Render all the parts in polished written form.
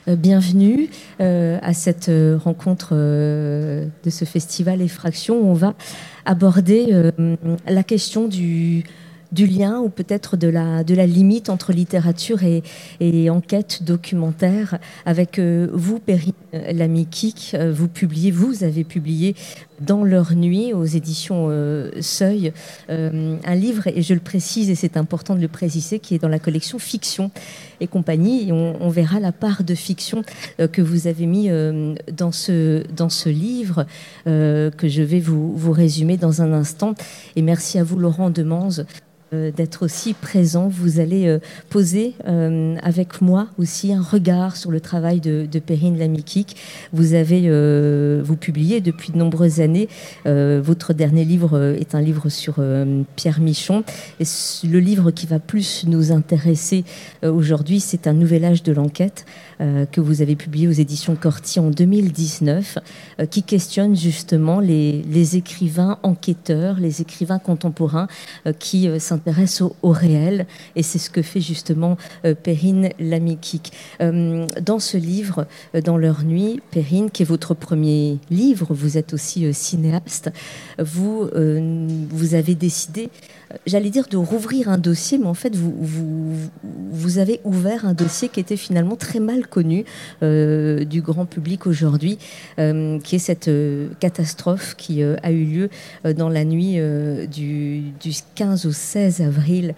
Bienvenue à cette rencontre de ce festival Effraction où on va aborder la question du lien ou peut-être de la limite entre littérature et enquête documentaire. Avec vous, Perrine Lamy-Kik, vous avez publié Dans leur nuit aux éditions Seuil, un livre, et je le précise, et c'est important de le préciser, qui est dans la collection Fiction et compagnie. Et on verra la part de fiction que vous avez mis dans ce livre, que je vais vous résumer dans un instant. Et merci à vous, Laurent Demanze, d'être aussi présent. Vous allez poser avec moi aussi un regard sur le travail de Perrine Lamy-Kik. Vous publiez depuis de nombreuses années. Votre dernier livre est un livre sur Pierre Michon. Et le livre qui va plus nous intéresser aujourd'hui, c'est Un nouvel âge de l'enquête, que vous avez publié aux éditions Corti en 2019, qui questionne justement les écrivains enquêteurs, les écrivains contemporains qui s'intéressent au réel. Et c'est ce que fait justement Perrine Lamy-Kik. Dans ce livre, Dans leur nuit, Perrine, qui est votre premier livre, vous êtes aussi cinéaste, vous avez décidé, j'allais dire, de rouvrir un dossier, mais en fait, vous avez ouvert un dossier qui était finalement très mal connu du grand public aujourd'hui, qui est cette catastrophe qui a eu lieu dans la nuit du 15 au 16 avril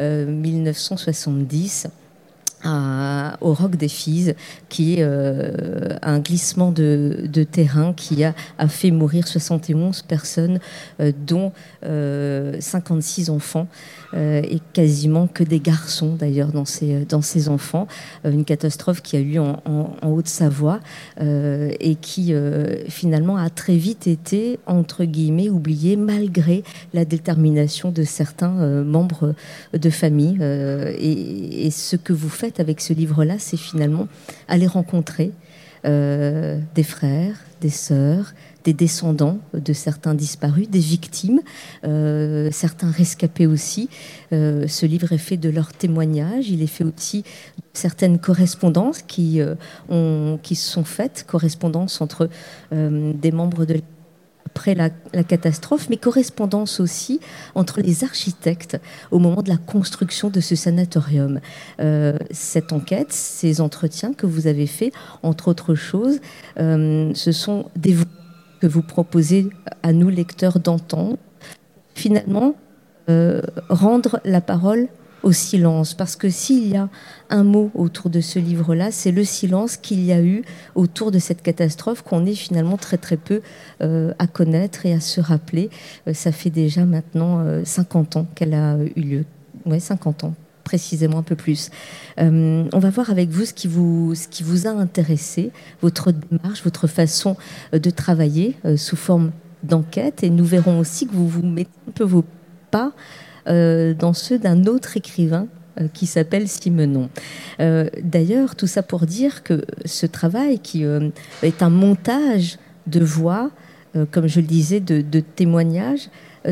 1970. Au Roc des Fiz, qui est un glissement de terrain qui a fait mourir 71 personnes, dont 56 enfants, et quasiment que des garçons d'ailleurs dans ces enfants. Une catastrophe qui a eu en Haute-Savoie et qui finalement a très vite été, entre guillemets, oubliée malgré la détermination de certains membres de famille. Et ce que vous faites avec ce livre-là, c'est finalement aller rencontrer des frères, des sœurs, des descendants de certains disparus, des victimes, certains rescapés aussi. Ce livre est fait de leurs témoignages. Il est fait aussi de certaines correspondances qui se sont faites, correspondances entre des membres de après la catastrophe, mais correspondance aussi entre les architectes au moment de la construction de ce sanatorium. Cette enquête, ces entretiens que vous avez faits, entre autres choses, ce sont des voix que vous proposez à nous, lecteurs, d'entendre, finalement, rendre la parole au silence, parce que s'il y a un mot autour de ce livre-là, c'est le silence qu'il y a eu autour de cette catastrophe qu'on est finalement très très peu à connaître et à se rappeler. Ça fait déjà maintenant 50 ans qu'elle a eu lieu. Ouais, 50 ans, précisément un peu plus. On va voir avec vous ce qui vous a intéressé, votre démarche, votre façon de travailler sous forme d'enquête, et nous verrons aussi que vous vous mettez un peu vos pas dans ceux d'un autre écrivain qui s'appelle Simenon. D'ailleurs, tout ça pour dire que ce travail, qui est un montage de voix, comme je le disais, de témoignages,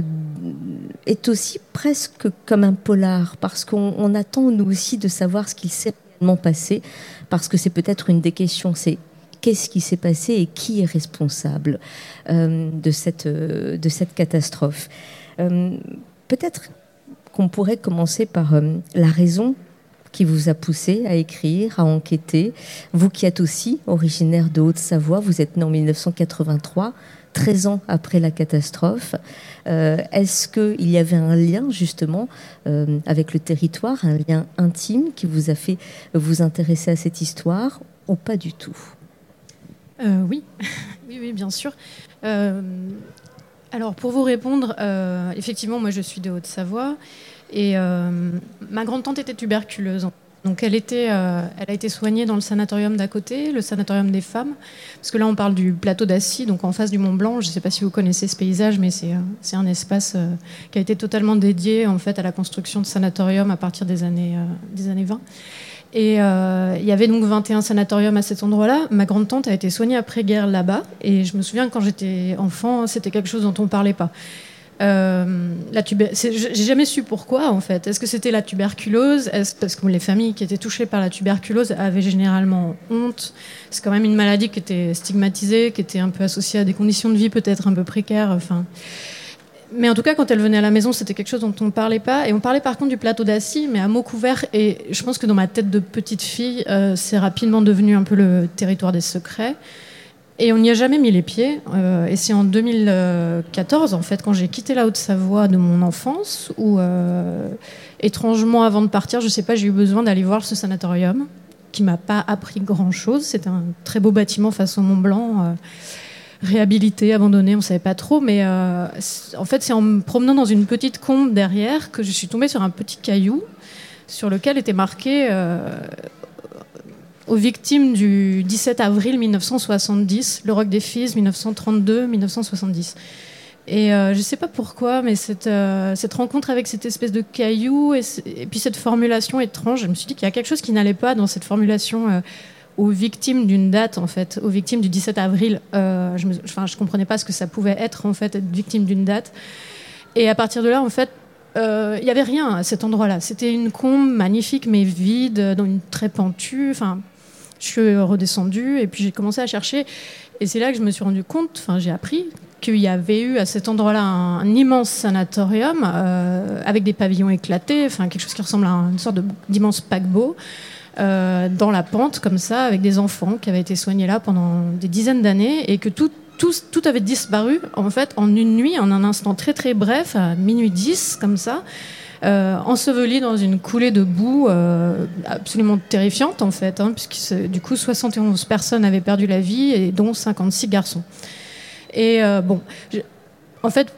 est aussi presque comme un polar, parce qu'on attend, nous aussi, de savoir ce qu'il s'est réellement passé, parce que c'est peut-être une des questions, c'est qu'est-ce qui s'est passé et qui est responsable de cette catastrophe. Peut-être qu'on pourrait commencer par la raison qui vous a poussé à écrire, à enquêter. Vous qui êtes aussi originaire de Haute-Savoie, vous êtes né en 1983, 13 ans après la catastrophe. Est-ce qu'il y avait un lien justement avec le territoire, un lien intime qui vous a fait vous intéresser à cette histoire, ou pas du tout ? Oui. Oui, bien sûr. Alors, pour vous répondre, effectivement, moi, je suis de Haute-Savoie et ma grande-tante était tuberculeuse. Donc, elle a été soignée dans le sanatorium d'à côté, le sanatorium des femmes, parce que là, on parle du plateau d'Assy, donc en face du Mont Blanc. Je ne sais pas si vous connaissez ce paysage, mais c'est un espace qui a été totalement dédié, en fait, à la construction de sanatoriums à partir des années 20. Et il y avait donc 21 sanatoriums à cet endroit-là. Ma grande-tante a été soignée après-guerre là-bas. Et je me souviens que quand j'étais enfant, c'était quelque chose dont on ne parlait pas. J'ai jamais su pourquoi, en fait. Est-ce que c'était la tuberculose? Parce que les familles qui étaient touchées par la tuberculose avaient généralement honte. C'est quand même une maladie qui était stigmatisée, qui était un peu associée à des conditions de vie peut-être un peu précaires. Enfin. Mais en tout cas, quand elle venait à la maison, c'était quelque chose dont on ne parlait pas. Et on parlait par contre du plateau d'Assy, mais à mots couverts. Et je pense que dans ma tête de petite fille, c'est rapidement devenu un peu le territoire des secrets. Et on n'y a jamais mis les pieds. Et c'est en 2014, en fait, quand j'ai quitté la Haute-Savoie de mon enfance, où, étrangement, avant de partir, je ne sais pas, j'ai eu besoin d'aller voir ce sanatorium, qui ne m'a pas appris grand-chose. C'était un très beau bâtiment face au Mont-Blanc, réhabilité, abandonné, on ne savait pas trop. Mais en fait, c'est en me promenant dans une petite combe derrière que je suis tombée sur un petit caillou sur lequel était marqué... aux victimes du 17 avril 1970, le Roc des Fiz, 1932-1970. Et je ne sais pas pourquoi, mais cette rencontre avec cette espèce de caillou et puis cette formulation étrange, je me suis dit qu'il y a quelque chose qui n'allait pas dans cette formulation aux victimes d'une date, en fait, aux victimes du 17 avril. Je ne comprenais pas ce que ça pouvait être, en fait, être victime d'une date. Et à partir de là, en fait, il n'y avait rien à cet endroit-là. C'était une combe magnifique, mais vide, dans une très pentue. Enfin, je suis redescendue et puis j'ai commencé à chercher. Et c'est là que je me suis rendu compte, j'ai appris qu'il y avait eu à cet endroit-là un immense sanatorium avec des pavillons éclatés, quelque chose qui ressemble à une sorte d'immense paquebot dans la pente, comme ça, avec des enfants qui avaient été soignés là pendant des dizaines d'années et que tout avait disparu, en fait, en une nuit, en un instant très très bref, à minuit 10, comme ça. Enseveli dans une coulée de boue absolument terrifiante, en fait, puisque du coup 71 personnes avaient perdu la vie, et dont 56 garçons. Et en fait,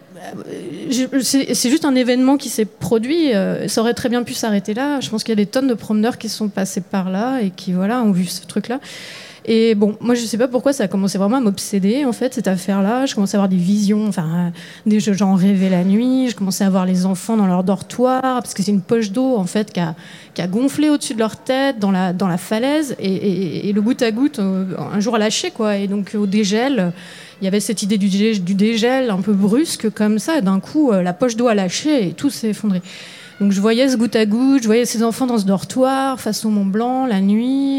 c'est juste un événement qui s'est produit. Ça aurait très bien pu s'arrêter là. Je pense qu'il y a des tonnes de promeneurs qui sont passés par là et qui ont vu ce truc-là. Et moi, je sais pas pourquoi ça a commencé vraiment à m'obséder, en fait, cette affaire-là. Je commençais à avoir des visions, j'en rêvais la nuit. Je commençais à voir les enfants dans leur dortoir, parce que c'est une poche d'eau, en fait, qui a gonflé au-dessus de leur tête, dans la falaise, et le goutte à goutte, un jour, a lâché, quoi. Et donc, au dégel, il y avait cette idée du dégel un peu brusque, comme ça. Et d'un coup, la poche d'eau a lâché, et tout s'est effondré. Donc, je voyais ce goutte à goutte, je voyais ces enfants dans ce dortoir, face au Mont Blanc, la nuit...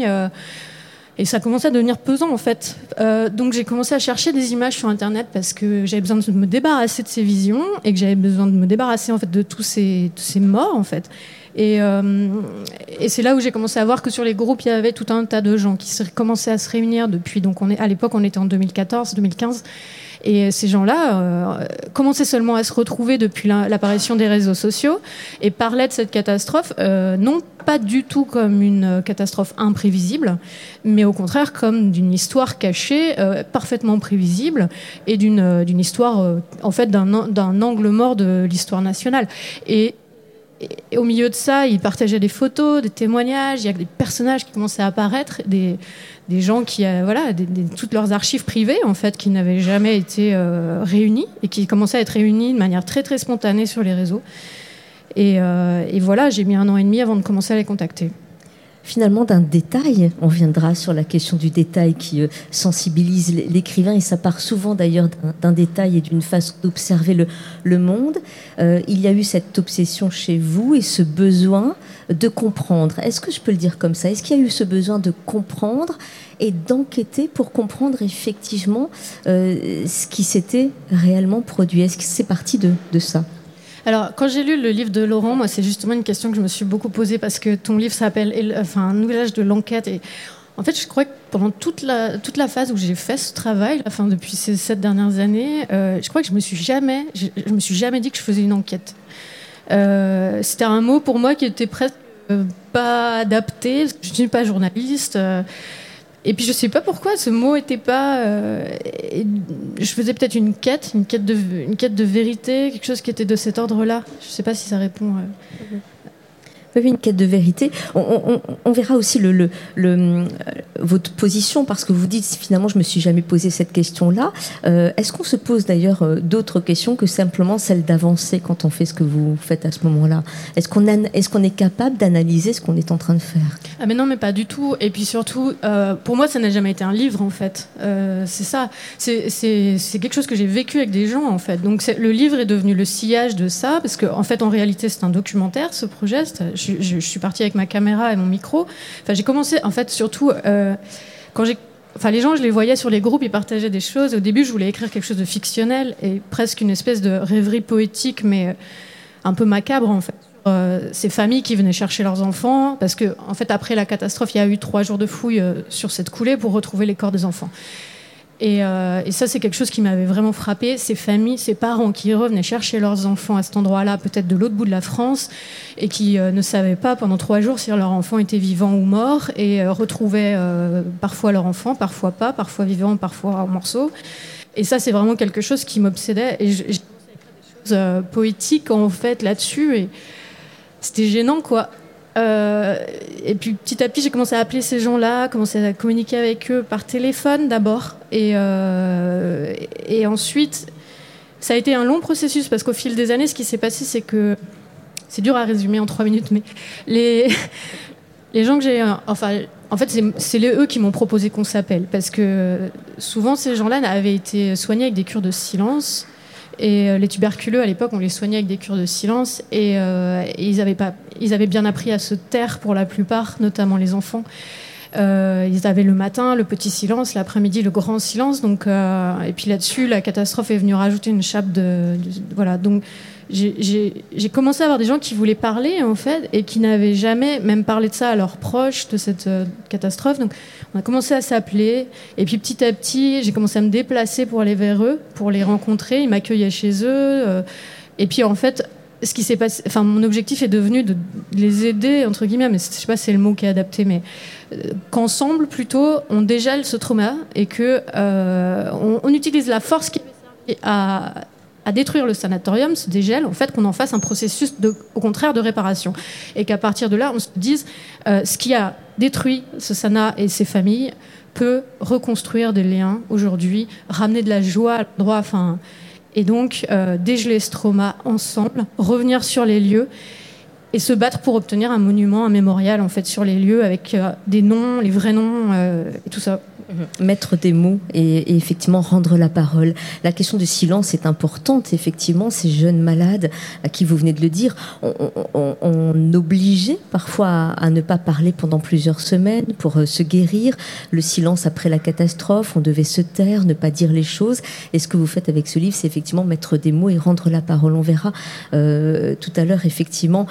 Et ça commençait à devenir pesant, en fait. Donc j'ai commencé à chercher des images sur Internet parce que j'avais besoin de me débarrasser de ces visions et que j'avais besoin de me débarrasser, en fait, de tous ces morts, en fait. Et c'est là où j'ai commencé à voir que sur les groupes, il y avait tout un tas de gens qui commençaient à se réunir depuis... Donc à l'époque, on était en 2014, 2015. Et ces gens-là commençaient seulement à se retrouver depuis l'apparition des réseaux sociaux et parlaient de cette catastrophe, non pas du tout comme une catastrophe imprévisible, mais au contraire comme d'une histoire cachée, parfaitement prévisible, et d'une histoire, en fait, d'un angle mort de l'histoire nationale. Et au milieu de ça, ils partageaient des photos, des témoignages, il y a des personnages qui commençaient à apparaître, des gens qui, toutes leurs archives privées, en fait, qui n'avaient jamais été réunies et qui commençaient à être réunies de manière très très spontanée sur les réseaux. Et voilà, j'ai mis 1 an et demi avant de commencer à les contacter. Finalement, d'un détail, on viendra sur la question du détail qui sensibilise l'écrivain, et ça part souvent d'ailleurs d'un détail et d'une façon d'observer le monde. Il y a eu cette obsession chez vous et ce besoin de comprendre. Est-ce que je peux le dire comme ça? Est-ce qu'il y a eu ce besoin de comprendre et d'enquêter pour comprendre effectivement ce qui s'était réellement produit? Est-ce que c'est parti de ça? Alors, quand j'ai lu le livre de Laurent, moi, c'est justement une question que je me suis beaucoup posée, parce que ton livre s'appelle Un nouvel âge de l'enquête. Et en fait, je crois que pendant toute la phase où j'ai fait ce travail, depuis ces 7 dernières années, je crois que je me suis jamais dit que je faisais une enquête. C'était un mot pour moi qui était presque pas adapté, parce que je ne suis pas journaliste. Et puis je sais pas pourquoi ce mot était pas. Je faisais peut-être une quête de vérité, quelque chose qui était de cet ordre-là. Je sais pas si ça répond. Oui, une quête de vérité. On verra aussi votre position, parce que vous dites, finalement, je ne me suis jamais posé cette question-là. Est-ce qu'on se pose d'ailleurs d'autres questions que simplement celle d'avancer quand on fait ce que vous faites à ce moment-là? Est-ce qu'on est capable d'analyser ce qu'on est en train de faire? Ah mais non, mais pas du tout. Et puis surtout, pour moi, ça n'a jamais été un livre, en fait. C'est ça. C'est quelque chose que j'ai vécu avec des gens, en fait. Donc le livre est devenu le sillage de ça, parce qu'en fait, en réalité, c'est un documentaire, ce projet. Je suis partie avec ma caméra et mon micro. Enfin, j'ai commencé, en fait, surtout quand les gens, je les voyais sur les groupes, ils partageaient des choses. Au début, je voulais écrire quelque chose de fictionnel et presque une espèce de rêverie poétique, mais un peu macabre, en fait. Ces familles qui venaient chercher leurs enfants, parce que, en fait, après la catastrophe, il y a eu 3 jours de fouilles sur cette coulée pour retrouver les corps des enfants. Et ça, c'est quelque chose qui m'avait vraiment frappée. Ces familles, ces parents qui revenaient chercher leurs enfants à cet endroit-là, peut-être de l'autre bout de la France, et qui ne savaient pas pendant 3 jours si leur enfant était vivant ou mort, et retrouvaient parfois leur enfant, parfois pas, parfois vivant, parfois en morceaux. Et ça, c'est vraiment quelque chose qui m'obsédait. Et j'ai commencé à écrire des choses poétiques, en fait, là-dessus. Et c'était gênant, quoi. Et puis petit à petit, j'ai commencé à appeler ces gens-là, commencé à communiquer avec eux par téléphone d'abord. Et ensuite, ça a été un long processus, parce qu'au fil des années, ce qui s'est passé, c'est que... C'est dur à résumer en 3 minutes, mais les gens que j'ai... Enfin, en fait, c'est eux qui m'ont proposé qu'on s'appelle, parce que souvent, ces gens-là avaient été soignés avec des cures de silence. Et les tuberculeux, à l'époque, on les soignait avec des cures de silence. Et ils avaient bien appris à se taire pour la plupart, notamment les enfants. Ils avaient le matin le petit silence, l'après-midi le grand silence. Donc, et puis là-dessus, la catastrophe est venue rajouter une chape voilà. Donc, j'ai commencé à avoir des gens qui voulaient parler, en fait, et qui n'avaient jamais même parlé de ça à leurs proches, de cette catastrophe. Donc, on a commencé à s'appeler, et puis petit à petit, j'ai commencé à me déplacer pour aller vers eux, pour les rencontrer. Ils m'accueillaient chez eux. Et puis, en fait, ce qui s'est passé, enfin, mon objectif est devenu de les aider, entre guillemets, mais je sais pas si c'est le mot qui est adapté, mais qu'ensemble, plutôt, on dégèle ce trauma, et que on utilise la force qui avait servi à détruire le sanatorium, ce dégel, en fait, qu'on en fasse un processus, au contraire, de réparation. Et qu'à partir de là, on se dise, ce qui a détruit ce sana et ses familles peut reconstruire des liens aujourd'hui, ramener de la joie à l'endroit, enfin... Et donc, dégeler ce trauma ensemble, revenir sur les lieux et se battre pour obtenir un monument, un mémorial, en fait, sur les lieux, avec des noms, les vrais noms, et tout ça. Mettre des mots et effectivement rendre la parole. La question du silence est importante. Effectivement, ces jeunes malades, à qui vous venez de le dire, on obligeait parfois à ne pas parler pendant plusieurs semaines pour se guérir. Le silence après la catastrophe, on devait se taire, ne pas dire les choses. Et ce que vous faites avec ce livre, c'est effectivement mettre des mots et rendre la parole. On verra tout à l'heure, effectivement,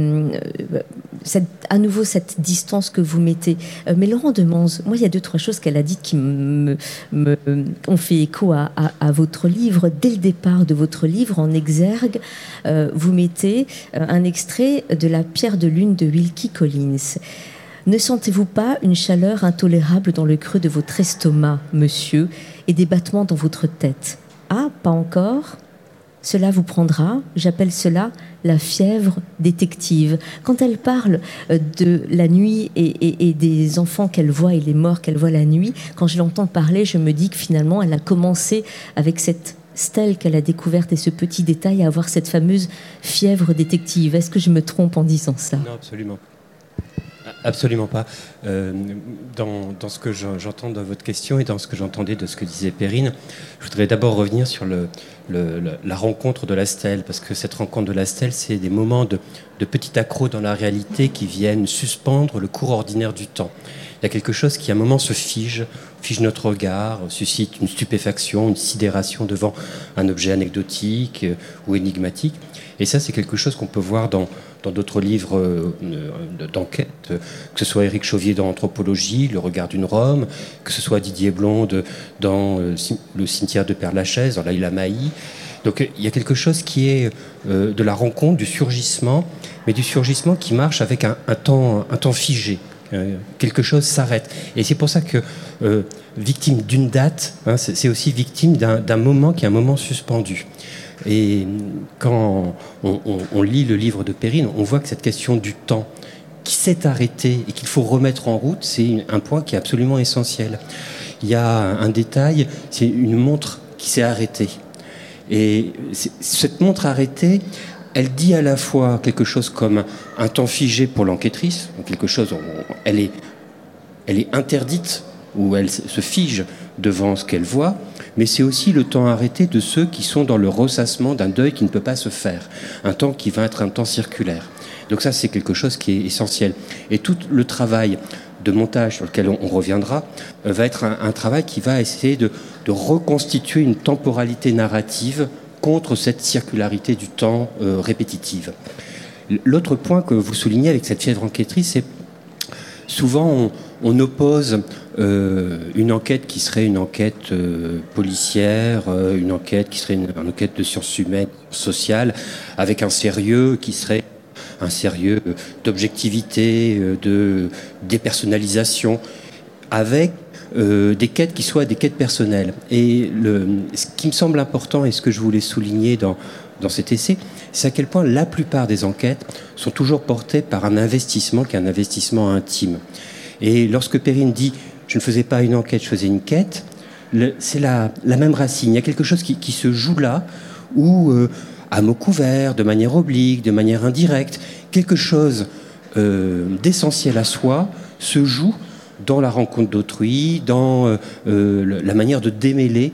à nouveau cette distance que vous mettez. Mais Laurent Demanze, moi, il y a 2-3 choses qu'elle a dites qui ont fait écho à votre livre. Dès le départ de votre livre, en exergue, vous mettez un extrait de La pierre de lune de Wilkie Collins. Ne sentez-vous pas une chaleur intolérable dans le creux de votre estomac, monsieur, et des battements dans votre tête? Ah, pas encore? Cela vous prendra, j'appelle cela la fièvre détective. Quand elle parle de la nuit et des enfants qu'elle voit et les morts qu'elle voit la nuit, quand je l'entends parler, je me dis que finalement, elle a commencé avec cette stèle qu'elle a découverte et ce petit détail à avoir cette fameuse fièvre détective. Est-ce que je me trompe en disant ça? Non, absolument. Absolument pas. Dans ce que j'entends dans votre question et dans ce que j'entendais de ce que disait Perrine, je voudrais d'abord revenir sur la rencontre de la stèle, parce que cette rencontre de la stèle, c'est des moments de petit accroc dans la réalité qui viennent suspendre le cours ordinaire du temps. Il y a quelque chose qui à un moment se fige notre regard, suscite une stupéfaction, une sidération devant un objet anecdotique ou énigmatique. Et ça, c'est quelque chose qu'on peut voir dans d'autres livres d'enquête, que ce soit Éric Chauvier dans Anthropologie, Le regard d'une Rome, que ce soit Didier Blonde dans Le cimetière de Père-Lachaise, dans Laila Mahi. Donc il y a quelque chose qui est de la rencontre, du surgissement, mais du surgissement qui marche avec un temps figé. Quelque chose s'arrête. Et c'est pour ça que victime d'une date, c'est aussi victime d'un moment qui est un moment suspendu. Et quand on lit le livre de Perrine, on voit que cette question du temps qui s'est arrêté et qu'il faut remettre en route, c'est un point qui est absolument essentiel. Il y a un détail, c'est une montre qui s'est arrêtée. Et cette montre arrêtée, elle dit à la fois quelque chose comme un temps figé pour l'enquêtrice, quelque chose, elle est interdite, ou elle se fige devant ce qu'elle voit, mais c'est aussi le temps arrêté de ceux qui sont dans le ressassement d'un deuil qui ne peut pas se faire, un temps qui va être un temps circulaire. Donc ça, c'est quelque chose qui est essentiel. Et tout le travail de montage sur lequel on reviendra va être un travail qui va essayer de reconstituer une temporalité narrative contre cette circularité du temps répétitive. L'autre point que vous soulignez avec cette fièvre enquêtrice, c'est souvent on oppose une enquête qui serait une enquête policière, une enquête qui serait une enquête de sciences humaines, sociales, avec un sérieux qui serait un sérieux d'objectivité, de dépersonnalisation, avec des quêtes qui soient des quêtes personnelles. Et ce qui me semble important et ce que je voulais souligner dans cet essai, c'est à quel point la plupart des enquêtes sont toujours portées par un investissement qui est un investissement intime. Et lorsque Perrine dit « je ne faisais pas une enquête, je faisais une quête », c'est la même racine. Il y a quelque chose qui se joue là, où à mots couverts, de manière oblique, de manière indirecte, quelque chose d'essentiel à soi se joue dans la rencontre d'autrui, dans la manière de démêler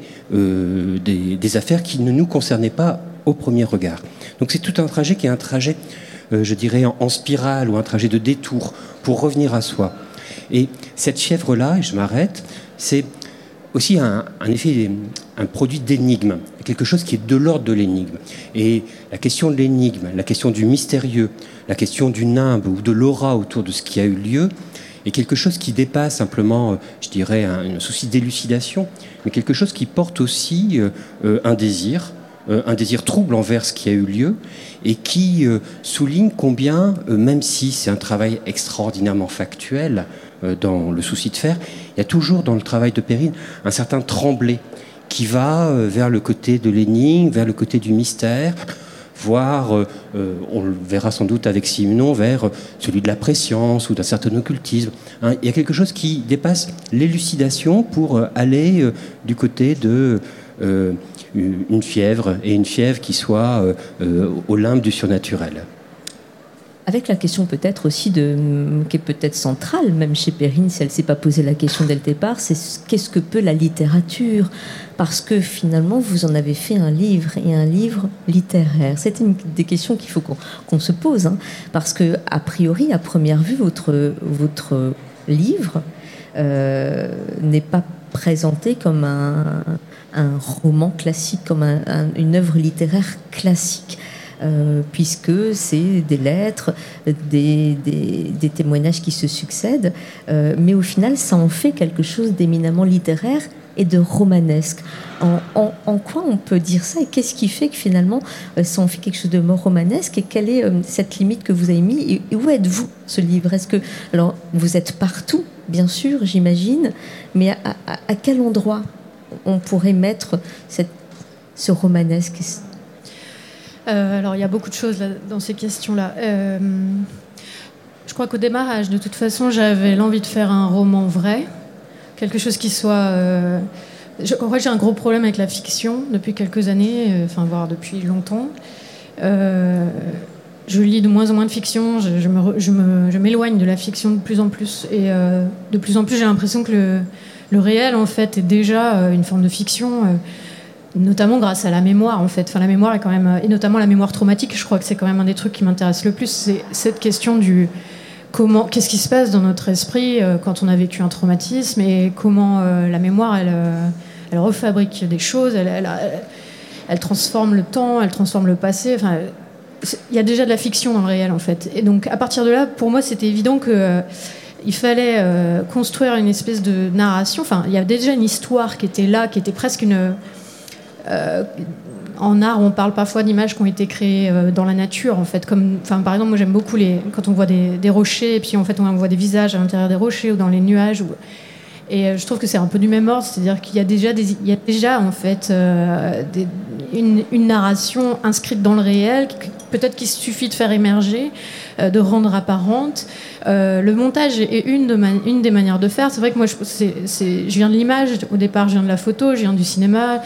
des affaires qui ne nous concernaient pas au premier regard. Donc c'est tout un trajet qui est un trajet, je dirais, en spirale ou un trajet de détour pour revenir à soi. Et cette fièvre-là, et je m'arrête, c'est aussi un produit d'énigme, quelque chose qui est de l'ordre de l'énigme. Et la question de l'énigme, la question du mystérieux, la question du nimbe ou de l'aura autour de ce qui a eu lieu, est quelque chose qui dépasse simplement, je dirais, un souci d'élucidation, mais quelque chose qui porte aussi un désir trouble envers ce qui a eu lieu, et qui souligne combien, même si c'est un travail extraordinairement factuel dans le souci de faire, il y a toujours dans le travail de Perrine un certain tremblé qui va vers le côté de l'énigme, vers le côté du mystère, voire, on le verra sans doute avec Simenon, vers celui de la préscience ou d'un certain occultisme. Il y a quelque chose qui dépasse l'élucidation pour aller du côté de une fièvre, et une fièvre qui soit au limbe du surnaturel. Avec la question peut-être aussi qui est peut-être centrale, même chez Perrine, si elle ne s'est pas posé la question dès le départ, c'est qu'est-ce que peut la littérature ? Parce que finalement, vous en avez fait un livre, et un livre littéraire. C'est une des questions qu'il faut qu'on se pose, hein, parce que, a priori, à première vue, votre livre n'est pas présenté comme un roman classique, comme une œuvre littéraire classique. Puisque c'est des lettres, des témoignages qui se succèdent, mais au final, ça en fait quelque chose d'éminemment littéraire et de romanesque. En quoi on peut dire ça, et qu'est-ce qui fait que finalement, ça en fait quelque chose de romanesque, et quelle est cette limite que vous avez mis, et où êtes-vous, ce livre ? Est-ce que, alors, vous êtes partout, bien sûr, j'imagine, mais à quel endroit on pourrait mettre ce romanesque ? Alors, il y a beaucoup de choses là, dans ces questions-là. Je crois qu'au démarrage, de toute façon, j'avais l'envie de faire un roman vrai, quelque chose qui soit... En fait, j'ai un gros problème avec la fiction depuis quelques années, voire depuis longtemps. Je lis de moins en moins de fiction, je m'éloigne de la fiction de plus en plus. Et de plus en plus, j'ai l'impression que le réel, en fait, est déjà une forme de fiction... notamment grâce à la mémoire, en fait. Enfin, la mémoire est quand même... Et notamment la mémoire traumatique, je crois que c'est quand même un des trucs qui m'intéresse le plus. C'est cette question du... Qu'est-ce qui se passe dans notre esprit quand on a vécu un traumatisme, et comment la mémoire, elle refabrique des choses, elle transforme le temps, elle transforme le passé. Enfin, il y a déjà de la fiction dans le réel, en fait. Et donc, à partir de là, pour moi, c'était évident que... il fallait construire une espèce de narration. Enfin, il y avait déjà une histoire qui était là, qui était presque une... en art, on parle parfois d'images qui ont été créées dans la nature, en fait. Par exemple, moi j'aime beaucoup quand on voit des rochers, et puis en fait on voit des visages à l'intérieur des rochers ou dans les nuages. Et je trouve que c'est un peu du même ordre, c'est-à-dire qu'il y a déjà en fait une narration inscrite dans le réel, peut-être qu'il suffit de faire émerger, de rendre apparente. Le montage est une des manières de faire. C'est vrai que moi, je viens de l'image, au départ, je viens de la photo, je viens du cinéma.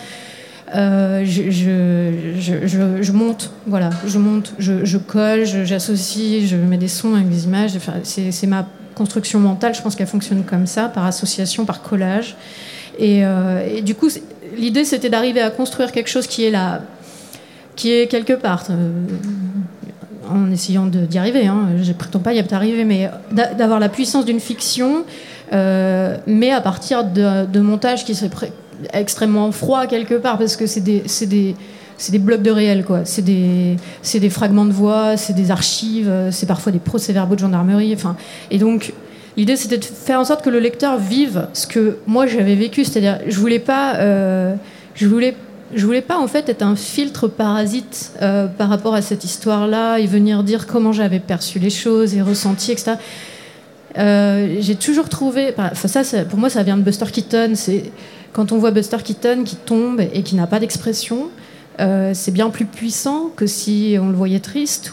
Je monte, voilà, je colle, j'associe, je mets des sons avec des images. Enfin, c'est ma construction mentale, je pense qu'elle fonctionne comme ça, par association, par collage. Et du coup, l'idée, c'était d'arriver à construire quelque chose qui est là, qui est quelque part, en essayant d'y arriver. Je ne prétends pas y arriver, mais d'avoir la puissance d'une fiction, mais à partir de montages qui seraient extrêmement froids quelque part, parce que c'est des blocs de réel, quoi. C'est des fragments de voix, c'est des archives, c'est parfois des procès-verbaux de gendarmerie. Enfin, et donc, l'idée, c'était de faire en sorte que le lecteur vive ce que moi j'avais vécu. C'est-à-dire, je voulais pas en fait être un filtre parasite par rapport à cette histoire-là et venir dire comment j'avais perçu les choses et ressenti, etc. J'ai toujours trouvé, pour moi, ça vient de Buster Keaton. C'est quand on voit Buster Keaton qui tombe et qui n'a pas d'expression. C'est bien plus puissant que si on le voyait triste.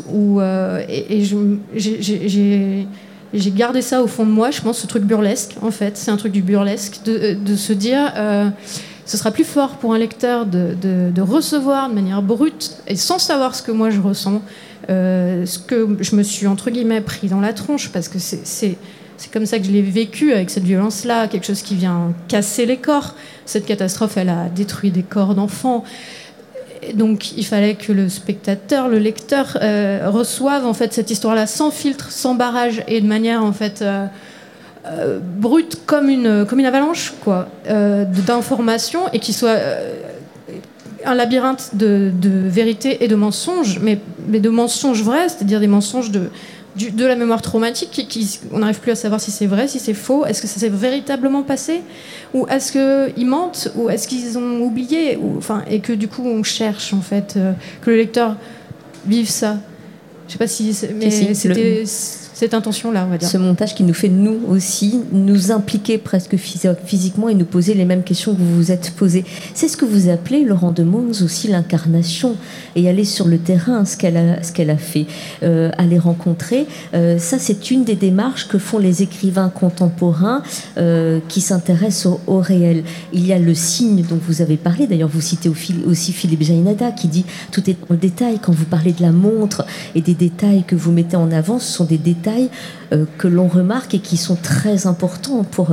J'ai gardé ça au fond de moi, je pense, ce truc burlesque, en fait. C'est un truc du burlesque, de se dire, ce sera plus fort pour un lecteur de recevoir de manière brute, et sans savoir ce que moi je ressens, ce que je me suis, entre guillemets, pris dans la tronche, parce que c'est comme ça que je l'ai vécu, avec cette violence-là, quelque chose qui vient casser les corps. Cette catastrophe, elle a détruit des corps d'enfants. Donc il fallait que le spectateur, le lecteur reçoive en fait cette histoire-là sans filtre, sans barrage et de manière en fait brute comme une avalanche quoi, d'informations, et qui soit un labyrinthe de vérité et de mensonges, mais de mensonges vrais, c'est-à-dire des mensonges de la mémoire traumatique, on n'arrive plus à savoir si c'est vrai, si c'est faux, est-ce que ça s'est véritablement passé, ou est-ce qu'ils mentent, ou est-ce qu'ils ont oublié, et que du coup on cherche en fait que le lecteur vive ça. Je sais pas si c'était cette intention-là, on va dire. Ce montage qui nous fait, nous aussi, nous impliquer presque physiquement et nous poser les mêmes questions que vous vous êtes posées. C'est ce que vous appelez, Laurent Demons, aussi l'incarnation, et aller sur le terrain, ce qu'elle a fait, aller rencontrer. Ça, c'est une des démarches que font les écrivains contemporains qui s'intéressent au réel. Il y a le signe dont vous avez parlé, d'ailleurs vous citez aussi Philippe Jaïnada qui dit « tout est dans le détail ». Quand vous parlez de la montre et des détails que vous mettez en avant, ce sont des détails que l'on remarque et qui sont très importants pour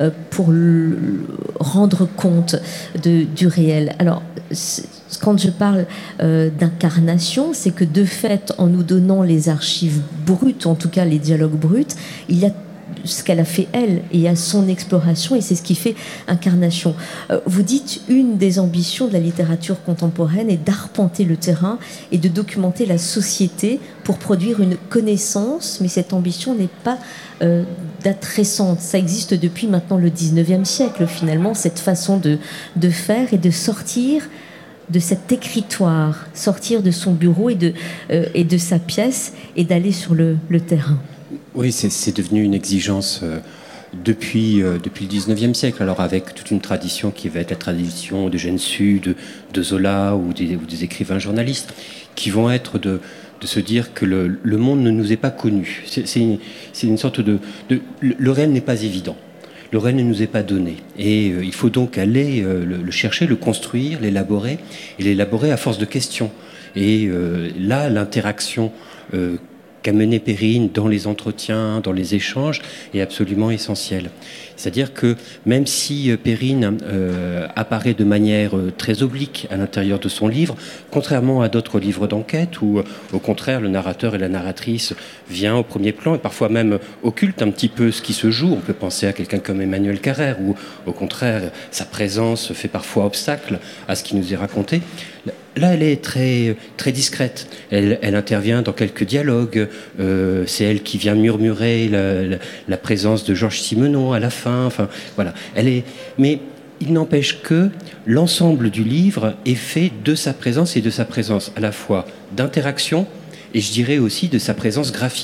rendre compte du réel. Alors, quand je parle d'incarnation, c'est que de fait, en nous donnant les archives brutes, en tout cas les dialogues bruts, il y a ce qu'elle a fait elle, et il y a son exploration, et c'est ce qui fait incarnation. Vous dites, une des ambitions de la littérature contemporaine est d'arpenter le terrain et de documenter la société pour produire une connaissance, mais cette ambition n'est pas date récente. Ça existe depuis maintenant le 19e siècle, finalement, cette façon de faire et de sortir de cet écritoire, sortir de son bureau et de sa pièce et d'aller sur le terrain. Oui, c'est devenu une exigence depuis le 19e siècle, alors avec toute une tradition qui va être la tradition de Gensu, de Zola ou des écrivains journalistes, qui vont être de se dire que le monde ne nous est pas connu. C'est une sorte le réel n'est pas évident. Le réel ne nous est pas donné. Et il faut donc aller le chercher, le construire, l'élaborer, et l'élaborer à force de questions. Et là, l'interaction qu'a mené Perrine dans les entretiens, dans les échanges, est absolument essentielle. C'est-à-dire que même si Perrine apparaît de manière très oblique à l'intérieur de son livre, contrairement à d'autres livres d'enquête où, au contraire, le narrateur et la narratrice vient au premier plan et parfois même occulte un petit peu ce qui se joue. On peut penser à quelqu'un comme Emmanuel Carrère où, au contraire, sa présence fait parfois obstacle à ce qui nous est raconté. Là, elle est très, très discrète. Elle intervient dans quelques dialogues. C'est elle qui vient murmurer la présence de Georges Simenon à la fin. Enfin, voilà. Mais il n'empêche que l'ensemble du livre est fait de sa présence, et de sa présence à la fois d'interaction et je dirais aussi de sa présence graphique.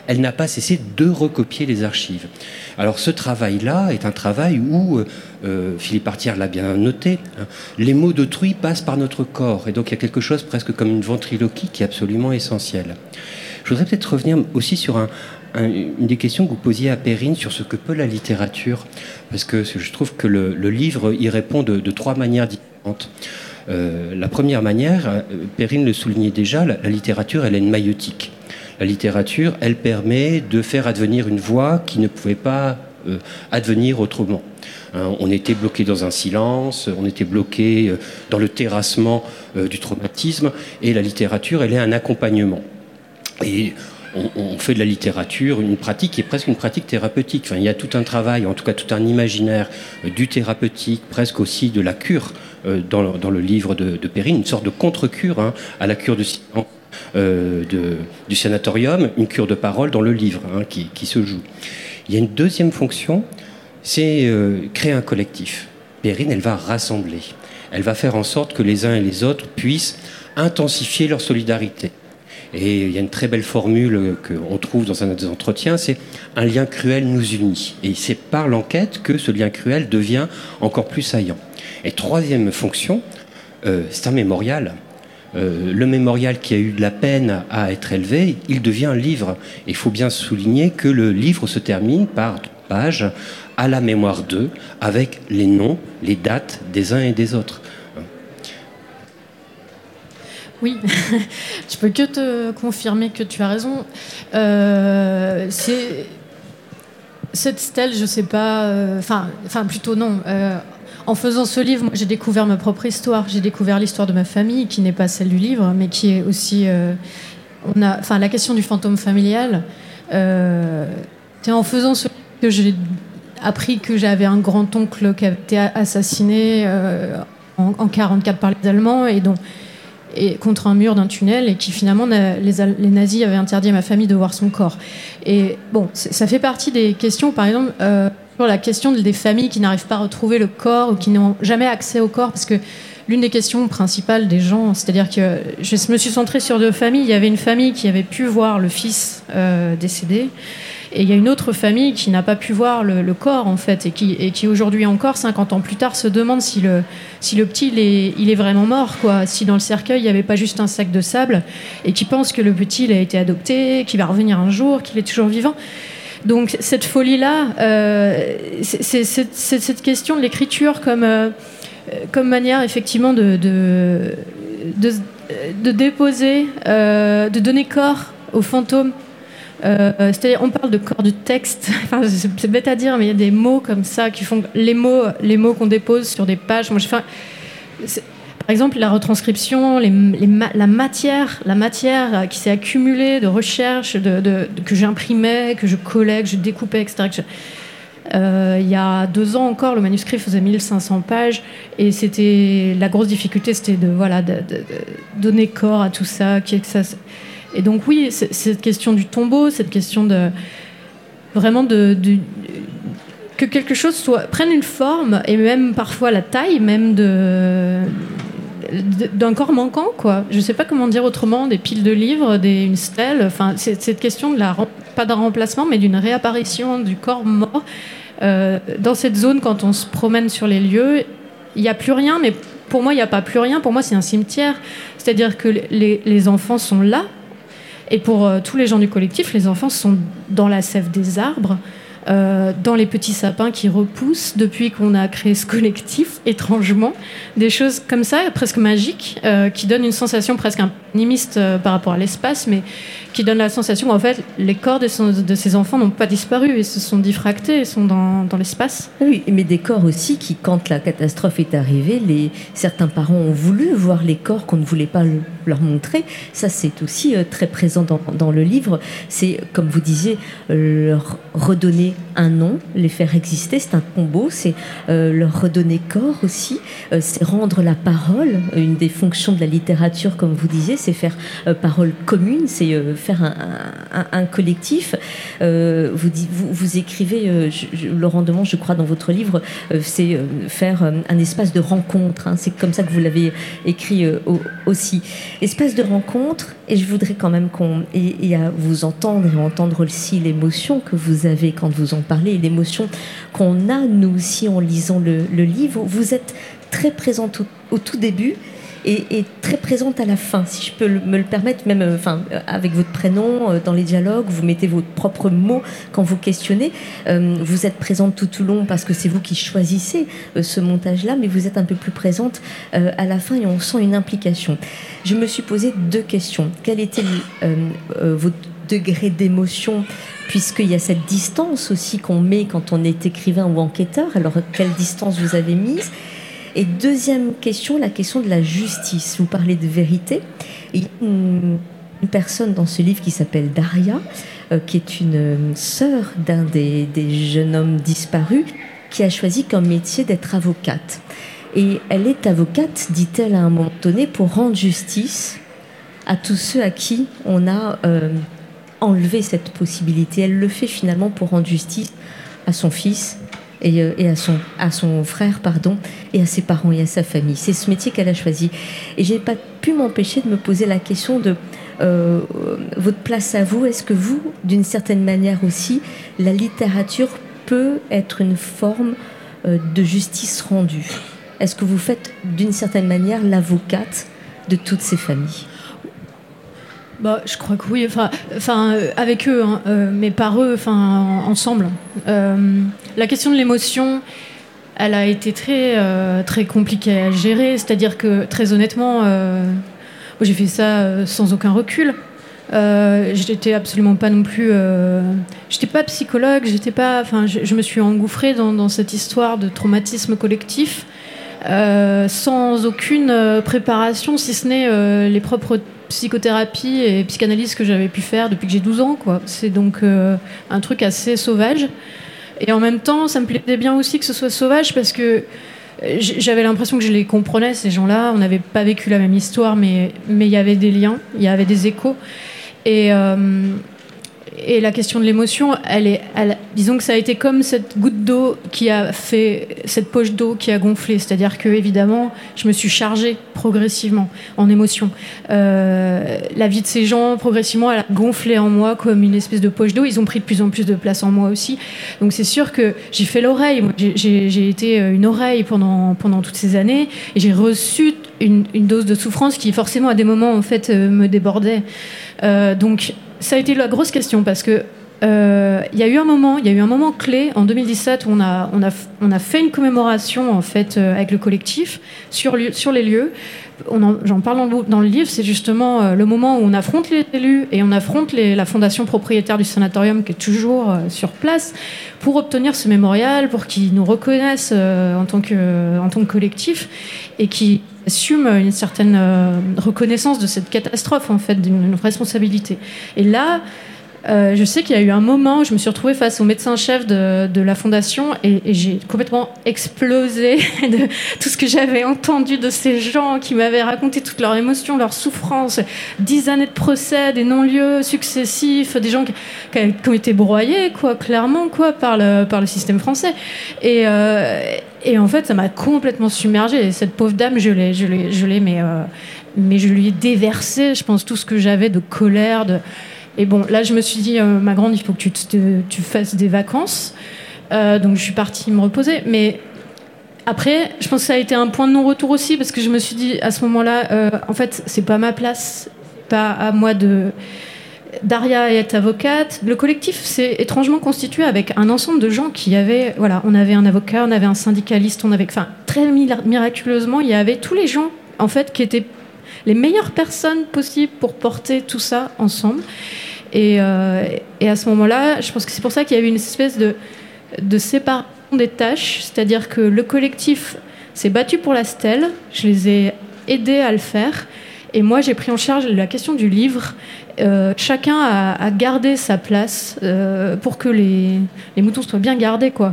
elle n'a pas cessé de recopier les archives. Alors ce travail-là est un travail où, Philippe Artière l'a bien noté, hein, les mots d'autrui passent par notre corps, et donc il y a quelque chose presque comme une ventriloquie qui est absolument essentielle. Je voudrais peut-être revenir aussi sur une des questions que vous posiez à Perrine sur ce que peut la littérature, parce que je trouve que le livre y répond de trois manières différentes. La première manière, Perrine le soulignait déjà, la littérature, elle est une maïeutique. La littérature, elle permet de faire advenir une voix qui ne pouvait pas advenir autrement. On était bloqué dans un silence, on était bloqué dans le terrassement du traumatisme, et la littérature, elle est un accompagnement. Et on fait de la littérature une pratique qui est presque une pratique thérapeutique. Enfin, il y a tout un travail, en tout cas tout un imaginaire du thérapeutique, presque aussi de la cure dans le livre de Perrine, une sorte de contre-cure hein, à la cure du silence du sanatorium, une cure de parole dans le livre hein, qui se joue. Il y a une deuxième fonction, c'est créer un collectif. Perrine, elle va rassembler. Elle va faire en sorte que les uns et les autres puissent intensifier leur solidarité. Et il y a une très belle formule qu'on trouve dans un des entretiens, c'est « un lien cruel nous unit ». Et c'est par l'enquête que ce lien cruel devient encore plus saillant. Et troisième fonction, c'est un mémorial. Le mémorial qui a eu de la peine à être élevé, il devient un livre. Il faut bien souligner que le livre se termine par 3 pages à la mémoire d'eux, avec les noms, les dates des uns et des autres. Oui, je peux que te confirmer que tu as raison. Cette stèle, je sais pas. Enfin, plutôt non. En faisant ce livre, moi, j'ai découvert ma propre histoire. J'ai découvert l'histoire de ma famille, qui n'est pas celle du livre, mais qui est aussi. La question du fantôme familial. C'est en faisant ce livre que j'ai appris que j'avais un grand-oncle qui avait été assassiné en 1944 par les Allemands et contre un mur d'un tunnel, et qui finalement les nazis avaient interdit à ma famille de voir son corps. Et bon, ça fait partie des questions, par exemple, sur la question des familles qui n'arrivent pas à retrouver le corps ou qui n'ont jamais accès au corps, parce que l'une des questions principales des gens, c'est-à-dire que je me suis centrée sur 2 familles. Il y avait une famille qui avait pu voir le fils décédé, et il y a une autre famille qui n'a pas pu voir le corps, en fait, et qui aujourd'hui encore, 50 ans plus tard, se demande si le petit, il est vraiment mort, quoi. Si dans le cercueil, il n'y avait pas juste un sac de sable, et qui pense que le petit, il a été adopté, qu'il va revenir un jour, qu'il est toujours vivant. Donc cette folie-là, c'est cette question de l'écriture comme manière, effectivement, de déposer, de donner corps aux fantômes. C'est-à-dire, on parle de corps du texte. Enfin, c'est bête à dire, mais il y a des mots comme ça qui font les mots qu'on dépose sur des pages. Moi, par exemple, la retranscription, la matière qui s'est accumulée de recherches, que j'imprimais, que je collais, que je découpais, etc. Il y a 2 ans encore, le manuscrit faisait 1500 pages, et la grosse difficulté, c'était de donner corps à tout ça. Et donc oui, cette question du tombeau, cette question que quelque chose prenne une forme, et même parfois la taille même d'un corps manquant, quoi. Je sais pas comment dire autrement, des piles de livres, une stèle. Enfin, c'est cette question pas d'un remplacement, mais d'une réapparition du corps mort dans cette zone. Quand on se promène sur les lieux, il n'y a plus rien, mais pour moi, il n'y a pas plus rien. Pour moi, c'est un cimetière. C'est-à-dire que les enfants sont là. Et pour tous les gens du collectif, les enfants sont dans la sève des arbres, dans les petits sapins qui repoussent depuis qu'on a créé ce collectif, étrangement. Des choses comme ça, presque magiques, qui donnent une sensation presque animiste par rapport à l'espace, mais qui donnent la sensation qu'en fait, les corps de ces enfants n'ont pas disparu, ils se sont diffractés, ils sont dans l'espace. Oui, mais des corps aussi qui, quand la catastrophe est arrivée, certains parents ont voulu voir les corps qu'on ne voulait pas leur montrer. Ça, c'est aussi très présent dans le livre. C'est, comme vous disiez, leur redonner un nom, les faire exister, c'est un combo, c'est leur redonner corps aussi, c'est rendre la parole, une des fonctions de la littérature, comme vous disiez, c'est faire parole commune, c'est faire un collectif. Vous écrivez, Laurent Demange, je crois, dans votre livre, c'est faire un espace de rencontre, hein, c'est comme ça que vous l'avez écrit aussi. Espace de rencontre, et je voudrais quand même et à vous entendre et entendre aussi l'émotion que vous avez quand vous en parlez, et l'émotion qu'on a nous aussi en lisant le livre. Vous êtes très présente au tout début et très présente à la fin, si je peux me le permettre, même avec votre prénom dans les dialogues, vous mettez vos propres mots quand vous questionnez. Vous êtes présente tout au long parce que c'est vous qui choisissez ce montage-là, mais vous êtes un peu plus présente à la fin et on sent une implication. Je me suis posé 2 questions. Quel était votre degré d'émotion, puisqu'il y a cette distance aussi qu'on met quand on est écrivain ou enquêteur? Alors, quelle distance vous avez mise? Et deuxième question, la question de la justice. Vous parlez de vérité. Il y a une personne dans ce livre qui s'appelle Daria, qui est une sœur d'un des jeunes hommes disparus, qui a choisi comme métier d'être avocate. Et elle est avocate, dit-elle à un moment donné, pour rendre justice à tous ceux à qui on a enlevé cette possibilité. Elle le fait finalement pour rendre justice à son fils, et à son frère, et à ses parents et à sa famille. C'est ce métier qu'elle a choisi. Et j'ai pas pu m'empêcher de me poser la question de votre place à vous. Est-ce que vous, d'une certaine manière aussi, la littérature peut être une forme de justice rendue? Est-ce que vous faites d'une certaine manière l'avocate de toutes ces familles? Je crois que oui, avec eux, hein, mais par eux, ensemble. La question de l'émotion, elle a été très compliquée à gérer, c'est-à-dire que, très honnêtement, j'ai fait ça sans aucun recul. J'étais absolument pas non plus... j'étais pas psychologue, je me suis engouffrée dans cette histoire de traumatisme collectif, sans aucune préparation, si ce n'est les propres psychothérapie et psychanalyse que j'avais pu faire depuis que j'ai 12 ans, quoi. C'est donc un truc assez sauvage. Et en même temps, ça me plaisait bien aussi que ce soit sauvage parce que j'avais l'impression que je les comprenais, ces gens-là. On n'avait pas vécu la même histoire, mais il y avait des liens, il y avait des échos. Et la question de l'émotion, disons que ça a été comme cette goutte d'eau qui a fait cette poche d'eau qui a gonflé. C'est-à-dire que, évidemment, je me suis chargée progressivement en émotion. La vie de ces gens, progressivement, elle a gonflé en moi comme une espèce de poche d'eau. Ils ont pris de plus en plus de place en moi aussi. Donc c'est sûr que j'ai fait l'oreille. J'ai été une oreille pendant toutes ces années et j'ai reçu une dose de souffrance qui, forcément, à des moments, en fait, me débordait. Donc ça a été la grosse question parce que il y a eu un moment clé en 2017 où on a fait une commémoration en fait avec le collectif sur les lieux. J'en parle dans le livre, c'est justement le moment où on affronte les élus et on affronte la fondation propriétaire du sanatorium qui est toujours sur place pour obtenir ce mémorial, pour qu'ils nous reconnaissent en tant que collectif et qui assume une certaine reconnaissance de cette catastrophe, en fait, d'une responsabilité. Et là, je sais qu'il y a eu un moment où je me suis retrouvée face au médecin-chef de la fondation et j'ai complètement explosé de tout ce que j'avais entendu de ces gens qui m'avaient raconté toutes leurs émotions, leurs souffrances, 10 années de procès, des non-lieux successifs, des gens qui ont été broyés, quoi, clairement, quoi, par le système français. Et en fait, ça m'a complètement submergée. Et cette pauvre dame, je l'ai, mais je lui ai déversé, je pense, tout ce que j'avais de colère, Et bon, là, je me suis dit, ma grande, il faut que tu fasses des vacances. Donc, je suis partie me reposer. Mais après, je pense que ça a été un point de non-retour aussi, parce que je me suis dit, à ce moment-là, en fait, c'est pas ma place, pas à moi Daria est avocate. Le collectif s'est étrangement constitué avec un ensemble de gens qui avaient... Voilà, on avait un avocat, on avait un syndicaliste, très miraculeusement, il y avait tous les gens, en fait, qui étaient les meilleures personnes possibles pour porter tout ça ensemble. Et à ce moment-là, je pense que c'est pour ça qu'il y a eu une espèce de séparation des tâches, c'est-à-dire que le collectif s'est battu pour la stèle, je les ai aidés à le faire, Et moi, j'ai pris en charge la question du livre. Chacun a gardé sa place pour que les moutons soient bien gardés, quoi.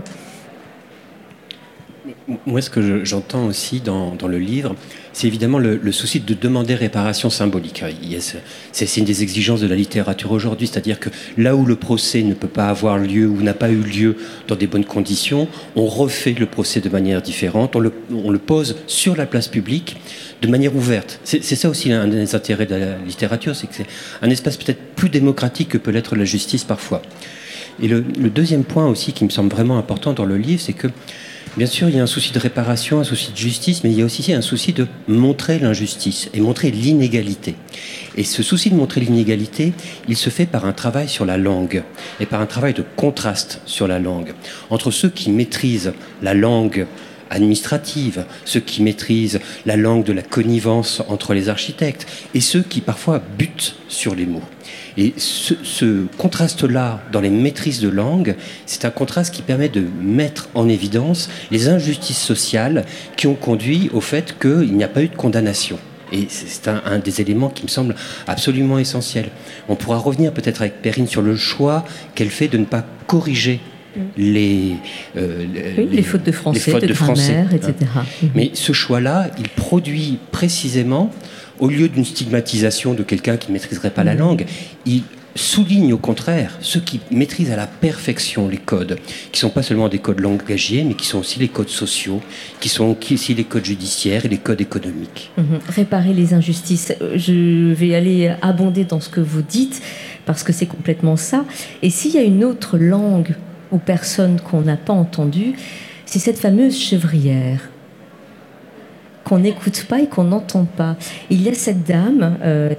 Moi, ce que j'entends aussi dans le livre, c'est évidemment le souci de demander réparation symbolique. C'est une des exigences de la littérature aujourd'hui, c'est-à-dire que là où le procès ne peut pas avoir lieu ou n'a pas eu lieu dans des bonnes conditions, on refait le procès de manière différente, on le pose sur la place publique de manière ouverte. C'est ça aussi un des intérêts de la littérature, c'est que c'est un espace peut-être plus démocratique que peut l'être la justice parfois. Et le deuxième point aussi qui me semble vraiment important dans le livre, c'est que bien sûr, il y a un souci de réparation, un souci de justice, mais il y a aussi un souci de montrer l'injustice et montrer l'inégalité. Et ce souci de montrer l'inégalité, il se fait par un travail sur la langue et par un travail de contraste sur la langue. Entre ceux qui maîtrisent la langue administrative, ceux qui maîtrisent la langue de la connivence entre les architectes et ceux qui parfois butent sur les mots. Et ce contraste-là dans les maîtrises de langue, c'est un contraste qui permet de mettre en évidence les injustices sociales qui ont conduit au fait qu'il n'y a pas eu de condamnation. Et c'est un des éléments qui me semble absolument essentiel. On pourra revenir peut-être avec Perrine sur le choix qu'elle fait de ne pas corriger les fautes de français, de grammaire, etc. Mais ce choix-là, il produit précisément, au lieu d'une stigmatisation de quelqu'un qui ne maîtriserait pas la langue, il souligne au contraire ceux qui maîtrisent à la perfection les codes, qui ne sont pas seulement des codes langagiers, mais qui sont aussi les codes sociaux, qui sont aussi les codes judiciaires et les codes économiques. Réparer les injustices. Je vais aller abonder dans ce que vous dites, parce que c'est complètement ça. Et s'il y a une autre langue ou personne qu'on n'a pas entendue, c'est cette fameuse chevrière qu'on n'écoute pas et qu'on n'entend pas. Il y a cette dame,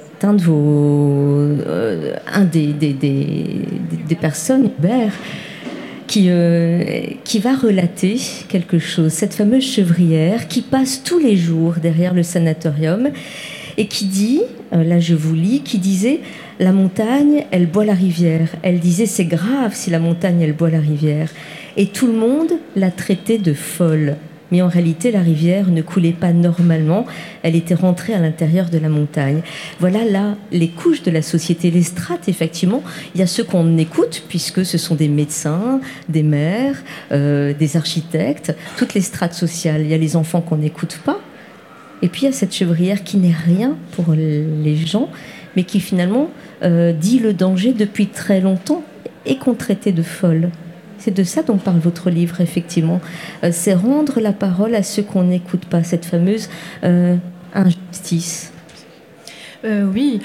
un des personnes, Hubert, qui va relater quelque chose. Cette fameuse chevrière qui passe tous les jours derrière le sanatorium et qui dit, là je vous lis, qui disait « La montagne, elle boit la rivière ». Elle disait « C'est grave si la montagne, elle boit la rivière ». Et tout le monde l'a traitée de folle. Mais en réalité, la rivière ne coulait pas normalement, elle était rentrée à l'intérieur de la montagne. Voilà là les couches de la société, les strates, effectivement. Il y a ceux qu'on écoute, puisque ce sont des médecins, des maires, des architectes, toutes les strates sociales. Il y a les enfants qu'on n'écoute pas. Et puis il y a cette chevrière qui n'est rien pour les gens, mais qui finalement dit le danger depuis très longtemps et qu'on traitait de folle. C'est de ça dont parle votre livre, effectivement. C'est rendre la parole à ceux qu'on n'écoute pas, cette fameuse injustice. Oui.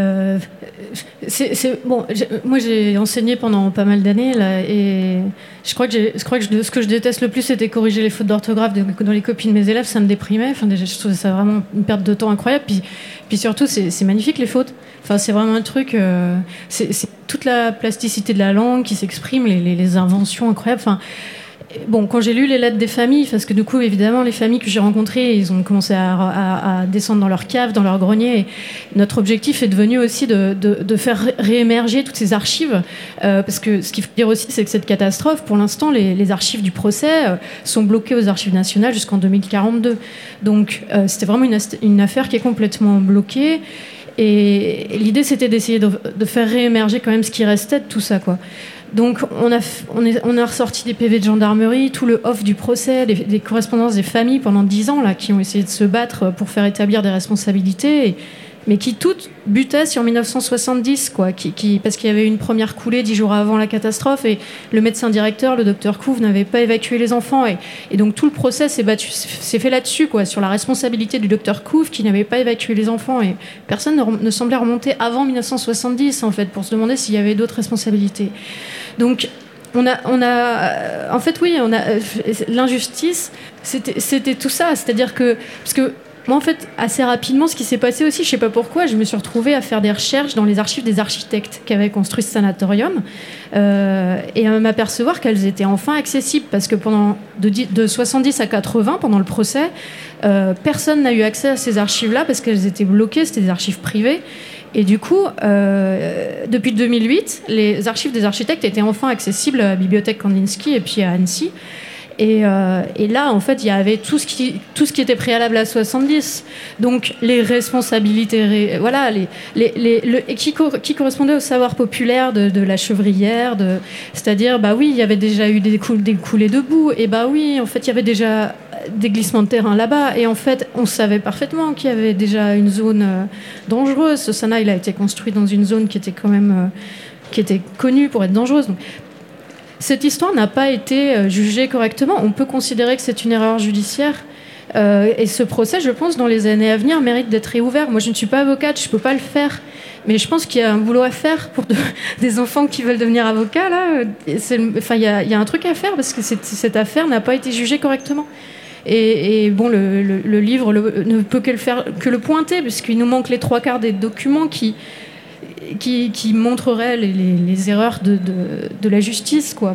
Bon, moi, j'ai enseigné pendant pas mal d'années, là, et je crois que ce que je déteste le plus, c'était corriger les fautes d'orthographe dans les copies de mes élèves. Ça me déprimait. Enfin, déjà, je trouvais ça vraiment une perte de temps incroyable. Puis surtout, c'est magnifique, les fautes. Enfin, c'est vraiment un truc... c'est toute la plasticité de la langue qui s'exprime, les inventions incroyables. Enfin, bon, quand j'ai lu les lettres des familles, parce que du coup, évidemment, les familles que j'ai rencontrées, ils ont commencé à descendre dans leur cave, dans leur grenier. Et notre objectif est devenu aussi de faire réémerger toutes ces archives, parce que ce qu'il faut dire aussi, c'est que cette catastrophe, pour l'instant, les archives du procès sont bloquées aux archives nationales jusqu'en 2042. Donc, c'était vraiment une affaire qui est complètement bloquée. Et l'idée, c'était d'essayer de faire réémerger quand même ce qui restait de tout ça, quoi. Donc, on a ressorti des PV de gendarmerie, tout le off du procès, des correspondances des familles pendant 10 ans, là, qui ont essayé de se battre pour faire établir des responsabilités, mais qui toutes butaient sur 1970, quoi, parce qu'il y avait eu une première coulée 10 jours avant la catastrophe, et le médecin directeur, le docteur Couve, n'avait pas évacué les enfants, et donc tout le procès s'est fait là-dessus, quoi, sur la responsabilité du docteur Couve qui n'avait pas évacué les enfants, et personne ne semblait remonter avant 1970, en fait, pour se demander s'il y avait d'autres responsabilités. Donc, en fait, oui, l'injustice, c'était tout ça, c'est-à-dire que, parce que moi, en fait, assez rapidement, ce qui s'est passé aussi, je ne sais pas pourquoi, je me suis retrouvée à faire des recherches dans les archives des architectes qui avaient construit ce sanatorium et à m'apercevoir qu'elles étaient enfin accessibles, parce que de 70 à 80, pendant le procès, personne n'a eu accès à ces archives-là parce qu'elles étaient bloquées, c'était des archives privées. Et du coup, depuis 2008, les archives des architectes étaient enfin accessibles à la bibliothèque Kandinsky et puis à Annecy. Et là, en fait, il y avait tout ce qui était préalable à 70. Donc, les responsabilités, voilà, qui correspondaient au savoir populaire de la chevrière, c'est-à-dire, bah oui, il y avait déjà eu des coulées de boue, et bah oui, en fait, il y avait déjà des glissements de terrain là-bas, et en fait, on savait parfaitement qu'il y avait déjà une zone dangereuse. Ce Sana, il a été construit dans une zone qui était quand même qui était connue pour être dangereuse. Donc, cette histoire n'a pas été jugée correctement. On peut considérer que c'est une erreur judiciaire. Et ce procès, je pense, dans les années à venir, mérite d'être réouvert. Moi, je ne suis pas avocate, je ne peux pas le faire. Mais je pense qu'il y a un boulot à faire pour des enfants qui veulent devenir avocats. Là. Enfin, il y a un truc à faire parce que cette affaire n'a pas été jugée correctement. Et bon, le livre ne peut que le pointer, puisqu'il nous manque les 3/4 des documents qui montrerait les erreurs de la justice, quoi.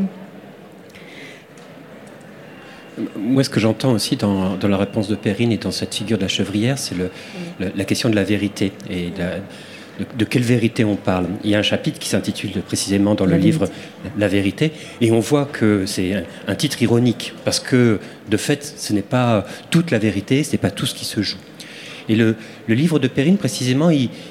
Moi, ce que j'entends aussi dans la réponse de Perrine et dans cette figure de la chevrière, c'est la question de la vérité et de quelle vérité on parle. Il y a un chapitre qui s'intitule précisément dans le livre « La vérité », et on voit que c'est un titre ironique, parce que, de fait, ce n'est pas toute la vérité, ce n'est pas tout ce qui se joue. Et le livre de Perrine, précisément,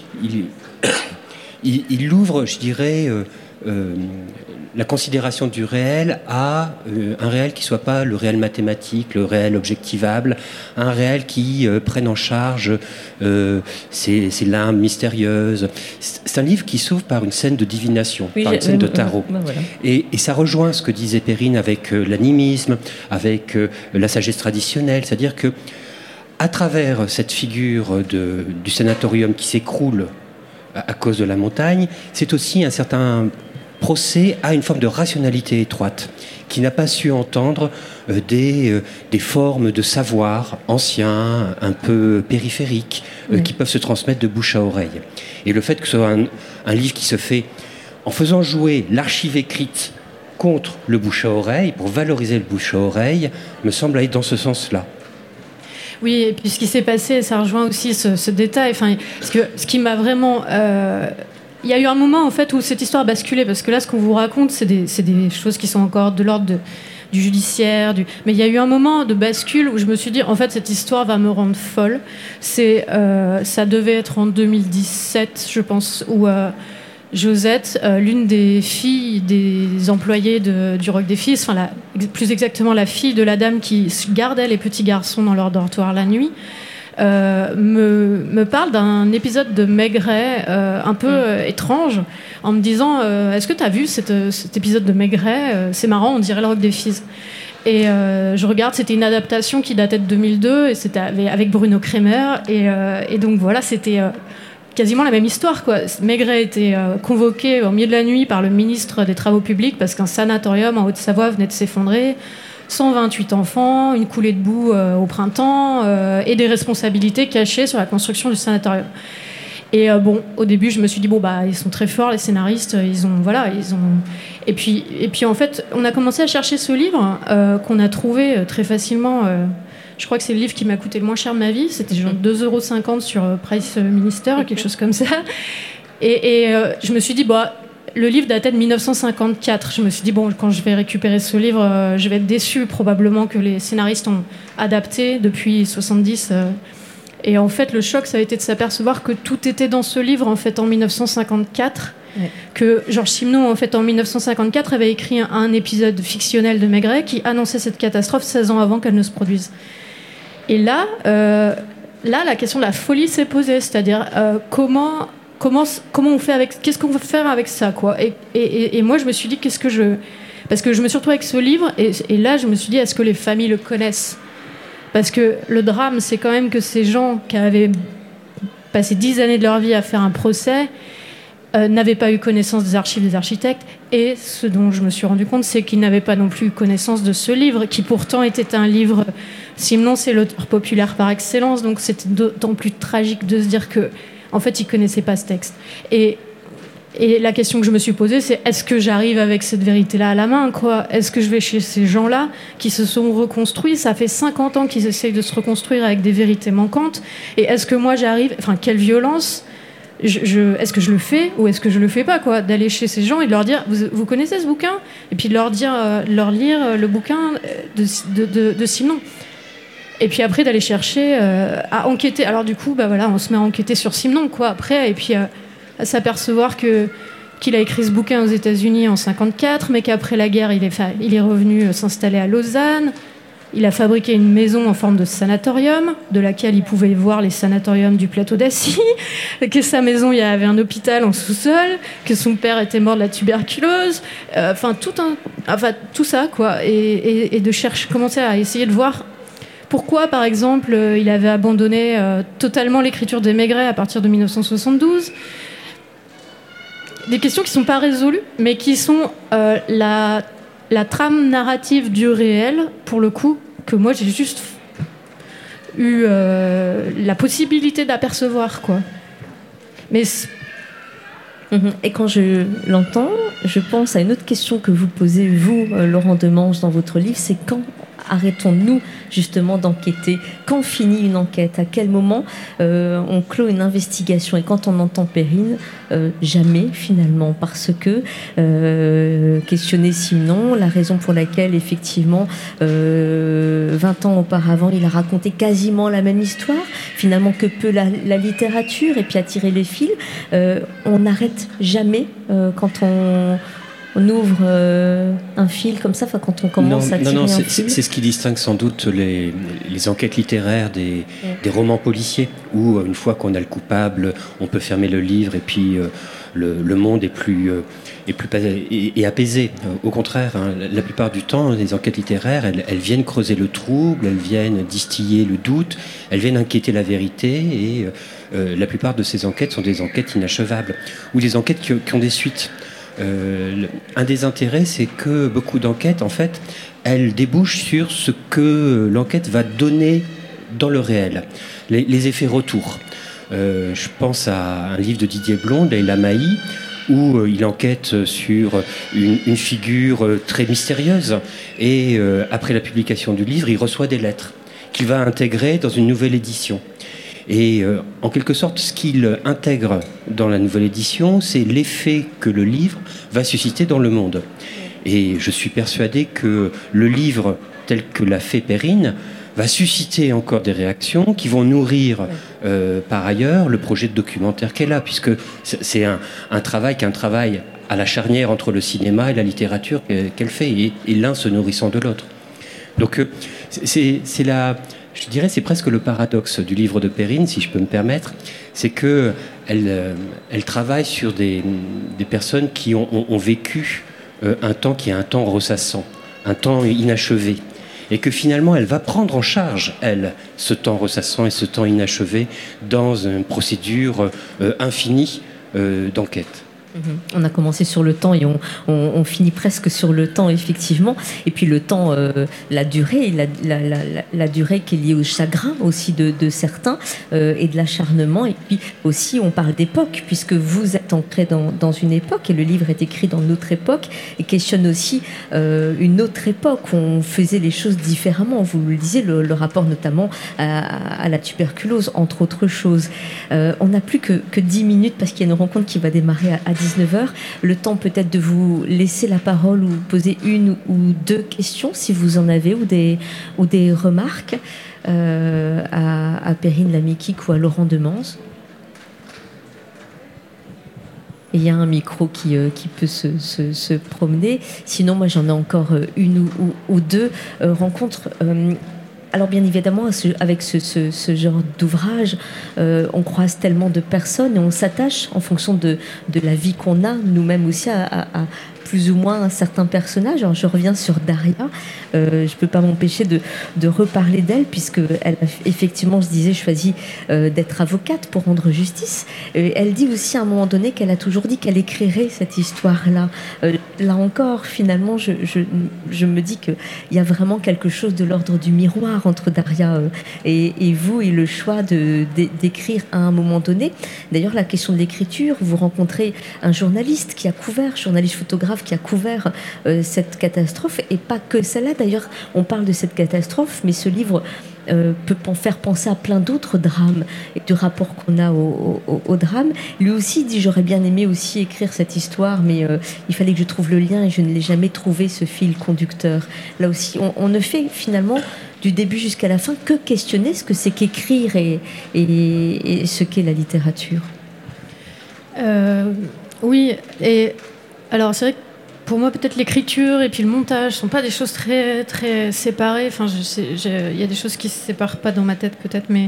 il ouvre, je dirais, la considération du réel à un réel qui ne soit pas le réel mathématique, le réel objectivable, un réel qui prenne en charge ces limbes mystérieuses. C'est un livre qui s'ouvre par une scène de divination, par une scène de tarot. Voilà. Et ça rejoint ce que disait Perrine avec l'animisme, avec la sagesse traditionnelle, c'est-à-dire que à travers cette figure du sanatorium qui s'écroule à cause de la montagne, c'est aussi un certain procès à une forme de rationalité étroite qui n'a pas su entendre des formes de savoir anciens, un peu périphériques, qui peuvent se transmettre de bouche à oreille. Et le fait que ce soit un livre qui se fait en faisant jouer l'archive écrite contre le bouche à oreille, pour valoriser le bouche à oreille, me semble aller dans ce sens-là. Oui, et puis ce qui s'est passé, ça rejoint aussi ce détail. Enfin, parce que ce qui m'a vraiment... il y a eu un moment, en fait, où cette histoire a basculé, parce que là, ce qu'on vous raconte, c'est des choses qui sont encore de l'ordre du judiciaire. Mais il y a eu un moment de bascule où je me suis dit, en fait, cette histoire va me rendre folle. Ça devait être en 2017, je pense, où Josette, l'une des filles des employés du Roc des Fils, enfin plus exactement la fille de la dame qui gardait les petits garçons dans leur dortoir la nuit, me parle d'un épisode de Maigret un peu étrange, en me disant est-ce que tu as vu cet épisode de Maigret, c'est marrant, on dirait le Roc des Fils. Et je regarde, c'était une adaptation qui datait de 2002 et c'était avec Bruno Kremer, et donc voilà, c'était quasiment la même histoire, quoi. Maigret était convoqué au milieu de la nuit par le ministre des Travaux publics parce qu'un sanatorium en Haute-Savoie venait de s'effondrer. 128 enfants, une coulée de boue au printemps et des responsabilités cachées sur la construction du sanatorium. Et bon, au début, je me suis dit ils sont très forts les scénaristes, ils ont. Et puis en fait, on a commencé à chercher ce livre qu'on a trouvé très facilement. Je crois que c'est le livre qui m'a coûté le moins cher de ma vie. C'était genre 2,50 € sur Price Minister, quelque chose comme ça. Et je me suis dit, le livre datait de 1954. Je me suis dit, quand je vais récupérer ce livre, je vais être déçue probablement que les scénaristes ont adapté depuis 70. Et en fait, le choc, ça a été de s'apercevoir que tout était dans ce livre, en fait, en 1954. Ouais. Que Georges Simenon, en fait, en 1954, avait écrit un épisode fictionnel de Maigret qui annonçait cette catastrophe 16 ans avant qu'elle ne se produise. Et là, la question de la folie s'est posée, c'est-à-dire comment on fait avec, qu'est-ce qu'on va faire avec ça, quoi. Et moi, je me suis dit parce que je me suis retrouvée avec ce livre, et là, je me suis dit, est-ce que les familles le connaissent? Parce que le drame, c'est quand même que ces gens qui avaient passé 10 années de leur vie à faire un procès n'avaient pas eu connaissance des archives des architectes, et ce dont je me suis rendu compte, c'est qu'ils n'avaient pas non plus eu connaissance de ce livre, qui pourtant était un livre... Simenon, c'est l'auteur populaire par excellence, donc c'était d'autant plus tragique de se dire que, en fait, ils connaissaient pas ce texte. Et la question que je me suis posée, c'est est-ce que j'arrive avec cette vérité-là à la main, quoi? Est-ce que je vais chez ces gens-là qui se sont reconstruits? Ça fait 50 ans qu'ils essayent de se reconstruire avec des vérités manquantes. Et est-ce que moi, j'arrive... Enfin, quelle violence! est-ce que je le fais ou est-ce que je le fais pas, quoi, d'aller chez ces gens et de leur dire vous connaissez ce bouquin, et puis de leur lire le bouquin de Simenon, et puis après d'aller chercher à enquêter. Alors du coup on se met à enquêter sur Simenon, quoi, après, et puis à s'apercevoir qu'il a écrit ce bouquin aux États-Unis en 1954, mais qu'après la guerre il est revenu s'installer à Lausanne. Il a fabriqué une maison en forme de sanatorium, de laquelle il pouvait voir les sanatoriums du plateau d'Assy, que sa maison, il y avait un hôpital en sous-sol, que son père était mort de la tuberculose, tout ça, quoi. Et de commencer à essayer de voir pourquoi, par exemple, il avait abandonné totalement l'écriture des Maigret à partir de 1972. Des questions qui ne sont pas résolues, mais qui sont la trame narrative du réel, pour le coup, que moi j'ai juste eu la possibilité d'apercevoir, quoi. Mais et quand je l'entends, je pense à une autre question que vous posez, vous, Laurent Demange, dans votre livre, c'est quand arrêtons-nous justement d'enquêter? Quand finit une enquête? À quel moment on clôt une investigation? Et quand on entend Perrine, jamais finalement, parce que questionner Simenon, la raison pour laquelle effectivement 20 ans auparavant il a raconté quasiment la même histoire, finalement que peut la littérature, et puis attirer les fils, on n'arrête jamais quand on ouvre un fil comme ça, quand on commence à tirer un fil. C'est ce qui distingue sans doute les enquêtes littéraires des romans policiers, où une fois qu'on a le coupable, on peut fermer le livre, et puis le monde est apaisé. Au contraire, la plupart du temps, les enquêtes littéraires, elles viennent creuser le trouble, elles viennent distiller le doute, elles viennent inquiéter la vérité, et la plupart de ces enquêtes sont des enquêtes inachevables, ou des enquêtes qui ont des suites. Un des intérêts, c'est que beaucoup d'enquêtes, en fait, elles débouchent sur ce que l'enquête va donner dans le réel, les effets retours. Je pense à un livre de Didier Blond, Leila Mahi, où il enquête sur une figure très mystérieuse, et après la publication du livre, il reçoit des lettres qu'il va intégrer dans une nouvelle édition. Et en quelque sorte, ce qu'il intègre dans la nouvelle édition, c'est l'effet que le livre va susciter dans le monde. Et je suis persuadé que le livre, tel que l'a fait Perrine, va susciter encore des réactions qui vont nourrir par ailleurs le projet de documentaire qu'elle a, puisque c'est un travail à la charnière entre le cinéma et la littérature qu'elle fait, et l'un se nourrissant de l'autre. Donc je dirais, c'est presque le paradoxe du livre de Perrine, si je peux me permettre, c'est que elle travaille sur des personnes qui ont vécu un temps qui est un temps ressassant, un temps inachevé, et que finalement elle va prendre en charge, elle, ce temps ressassant et ce temps inachevé dans une procédure infinie d'enquête. On a commencé sur le temps et on finit presque sur le temps, effectivement. Et puis le temps, la durée, la durée qui est liée au chagrin aussi de certains, et de l'acharnement. Et puis aussi, on parle d'époque, puisque vous êtes ancré dans une époque, et le livre est écrit dans notre époque, et questionne aussi une autre époque où on faisait les choses différemment. Vous le disiez, le rapport notamment à la tuberculose, entre autres choses. On n'a plus que 10 minutes, parce qu'il y a une rencontre qui va démarrer à 19h. Le temps peut-être de vous laisser la parole, ou poser une ou deux questions si vous en avez, ou des remarques à Perrine Lamy-Kik ou à Laurent Demange. Et il y a un micro qui peut se promener. Sinon, moi j'en ai encore une ou deux rencontres. Alors bien évidemment, avec ce genre d'ouvrage, on croise tellement de personnes, et on s'attache en fonction de la vie qu'on a, nous-mêmes aussi, à plus ou moins un certain personnage. Alors je reviens sur Daria. Je ne peux pas m'empêcher de reparler d'elle, puisqu'elle a effectivement, je disais, choisi d'être avocate pour rendre justice. Elle dit aussi à un moment donné qu'elle a toujours dit qu'elle écrirait cette histoire-là. Là encore, finalement, je me dis qu'il y a vraiment quelque chose de l'ordre du miroir entre Daria et vous, et le choix d'écrire à un moment donné. D'ailleurs, la question de l'écriture, vous rencontrez un journaliste photographe qui a couvert cette catastrophe, et pas que celle-là. D'ailleurs, on parle de cette catastrophe, mais ce livre peut faire penser à plein d'autres drames et du rapport qu'on a au drame. Lui aussi dit, j'aurais bien aimé aussi écrire cette histoire, mais il fallait que je trouve le lien et je ne l'ai jamais trouvé, ce fil conducteur. Là aussi, on ne fait finalement du début jusqu'à la fin que questionner ce que c'est qu'écrire et ce qu'est la littérature. Oui, et alors c'est vrai que pour moi, peut-être l'écriture et puis le montage ne sont pas des choses très, très séparées. Enfin, il y a des choses qui ne se séparent pas dans ma tête, peut-être, mais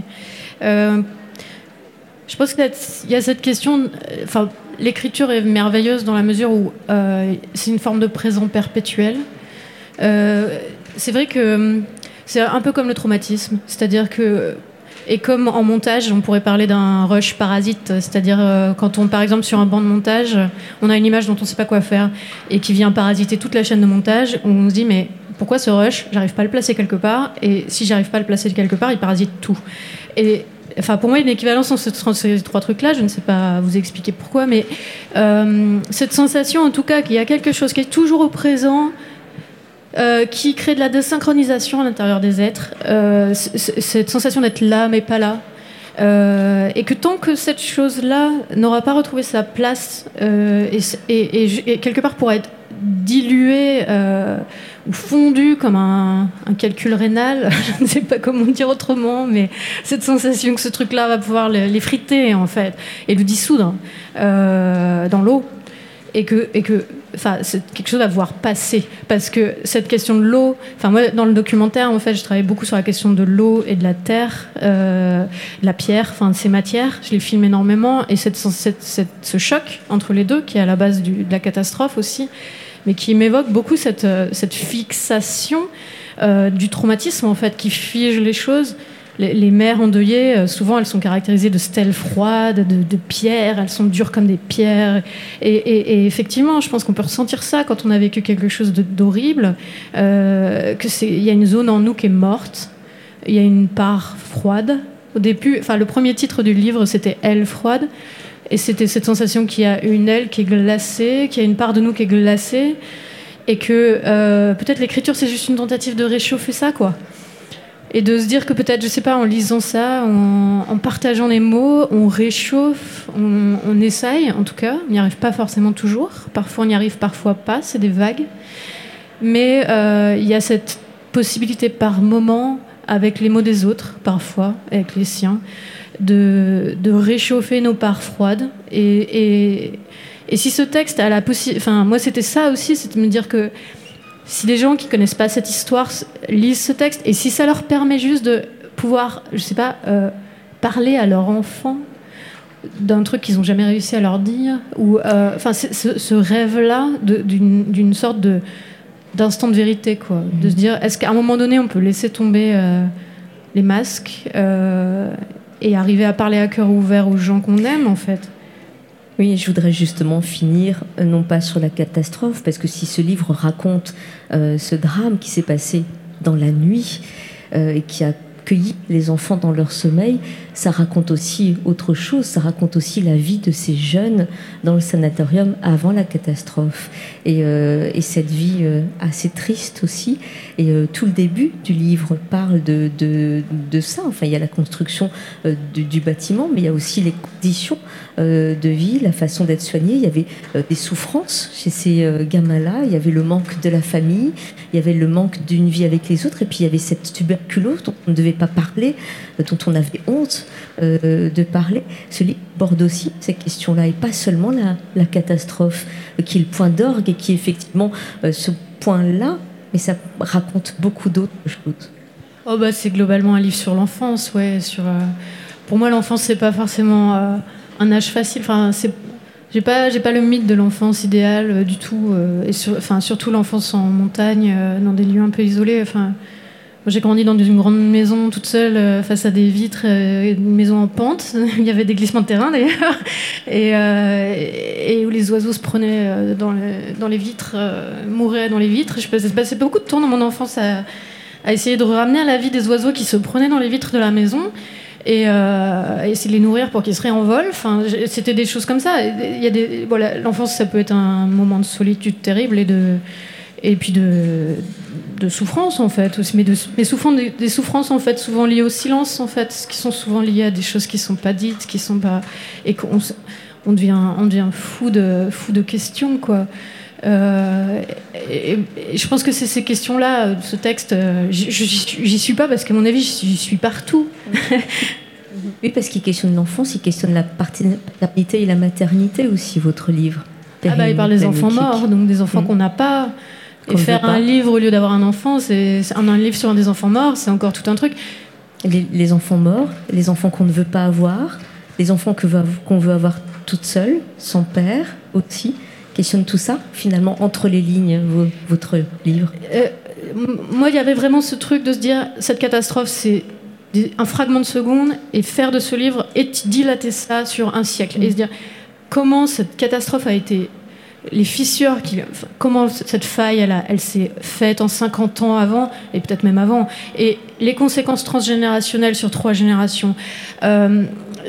je pense qu'il y a cette question. Enfin, l'écriture est merveilleuse dans la mesure où c'est une forme de présent perpétuel. C'est vrai que c'est un peu comme le traumatisme, c'est-à-dire que. Et comme en montage, on pourrait parler d'un rush parasite, c'est-à-dire quand on, par exemple, sur un banc de montage, on a une image dont on ne sait pas quoi faire et qui vient parasiter toute la chaîne de montage, on se dit mais pourquoi ce rush ? J'arrive pas à le placer quelque part, et si j'arrive pas à le placer quelque part, il parasite tout. Et enfin, pour moi, une équivalence entre ces trois trucs-là, je ne sais pas vous expliquer pourquoi, mais cette sensation, en tout cas, qu'il y a quelque chose qui est toujours au présent. Qui crée de la désynchronisation à l'intérieur des êtres, cette sensation d'être là mais pas là, et que tant que cette chose-là n'aura pas retrouvé sa place et quelque part pourra être diluée ou fondue comme un calcul rénal, je ne sais pas comment dire autrement, mais cette sensation que ce truc-là va pouvoir l'effriter en fait et le dissoudre dans l'eau. Et que enfin, c'est quelque chose à voir passer. Parce que cette question de l'eau... Enfin, moi, dans le documentaire, en fait, je travaille beaucoup sur la question de l'eau et de la terre, de la pierre, enfin, de ces matières. Je les filme énormément. Et ce choc entre les deux, qui est à la base de la catastrophe aussi, mais qui m'évoque beaucoup cette fixation du traumatisme, en fait, qui fige les choses. Les mères endeuillées, souvent, elles sont caractérisées de stèles froides, de pierres, elles sont dures comme des pierres. Et effectivement, je pense qu'on peut ressentir ça quand on a vécu quelque chose d'horrible, il y a une zone en nous qui est morte, il y a une part froide. Au début, enfin, le premier titre du livre, c'était « Aile froide », et c'était cette sensation qu'il y a une aile qui est glacée, qu'il y a une part de nous qui est glacée, et que peut-être l'écriture, c'est juste une tentative de réchauffer ça, quoi. Et de se dire que peut-être, je sais pas, en lisant ça, en partageant les mots, on réchauffe, on essaye, en tout cas. On n'y arrive pas forcément toujours. Parfois, on y arrive, parfois pas. C'est des vagues. Mais il y a cette possibilité par moment, avec les mots des autres, parfois, avec les siens, de réchauffer nos parts froides. Et si ce texte a la possibilité... Enfin, moi, c'était ça aussi, c'est de me dire que si des gens qui connaissent pas cette histoire lisent ce texte, et si ça leur permet juste de pouvoir, je sais pas, parler à leur enfant d'un truc qu'ils ont jamais réussi à leur dire, ou enfin ce rêve-là d'une sorte d'instant de vérité, quoi, de se dire est-ce qu'à un moment donné on peut laisser tomber les masques et arriver à parler à cœur ouvert aux gens qu'on aime, en fait. Oui, je voudrais justement finir, non pas sur la catastrophe, parce que si ce livre raconte ce drame qui s'est passé dans la nuit et qui a cueilli les enfants dans leur sommeil, ça raconte aussi autre chose, ça raconte aussi la vie de ces jeunes dans le sanatorium avant la catastrophe. Et cette vie assez triste aussi. Et tout le début du livre parle de ça. Enfin, il y a la construction du bâtiment, mais il y a aussi les conditions de vie, la façon d'être soigné. Il y avait des souffrances chez ces gamins-là. Il y avait le manque de la famille. Il y avait le manque d'une vie avec les autres. Et puis, il y avait cette tuberculose dont on ne devait pas parler, dont on avait honte de parler. Ce livre borde aussi ces questions-là, et pas seulement la catastrophe, qui est le point d'orgue et qui est effectivement ce point-là, mais ça raconte beaucoup d'autres choses. Oh bah, c'est globalement un livre sur l'enfance, ouais. Pour moi, l'enfance, c'est pas forcément un âge facile. Enfin, j'ai pas le mythe de l'enfance idéale du tout, et surtout l'enfance en montagne, dans des lieux un peu isolés. Enfin, moi, j'ai grandi dans une grande maison toute seule face à des vitres, une maison en pente. Il y avait des glissements de terrain d'ailleurs, et où les oiseaux se prenaient dans les vitres, mouraient dans les vitres. Je passais beaucoup de temps dans mon enfance à essayer de ramener à la vie des oiseaux qui se prenaient dans les vitres de la maison et essayer de les nourrir pour qu'ils se réenvolent. Enfin, c'était des choses comme ça. Voilà, l'enfance, ça peut être un moment de solitude terrible et puis de souffrance en fait aussi, mais souvent des souffrances en fait souvent liées au silence en fait, qui sont souvent liées à des choses qui sont pas dites, qui sont pas, et qu'on devient fou de questions quoi. Et je pense que c'est ces questions-là, ce texte, j'y suis pas parce qu'à mon avis j'y suis partout. Oui, parce qu'il questionne l'enfance, il questionne la paternité et la maternité aussi, votre livre. Il parle des enfants morts, donc des enfants qu'on n'a pas. Et faire un livre au lieu d'avoir un enfant, c'est un livre sur des enfants morts, c'est encore tout un truc. Les enfants morts, les enfants qu'on ne veut pas avoir, les enfants qu'on veut avoir toute seule, sans père aussi. Questionne tout ça, finalement, entre les lignes, votre livre. Moi, il y avait vraiment ce truc de se dire, cette catastrophe, c'est un fragment de seconde, et faire de ce livre et dilater ça sur un siècle. Et se dire, comment cette catastrophe a été... Les fissures, comment cette faille, elle s'est faite en 50 ans avant, et peut-être même avant, et les conséquences transgénérationnelles sur 3 générations. Ce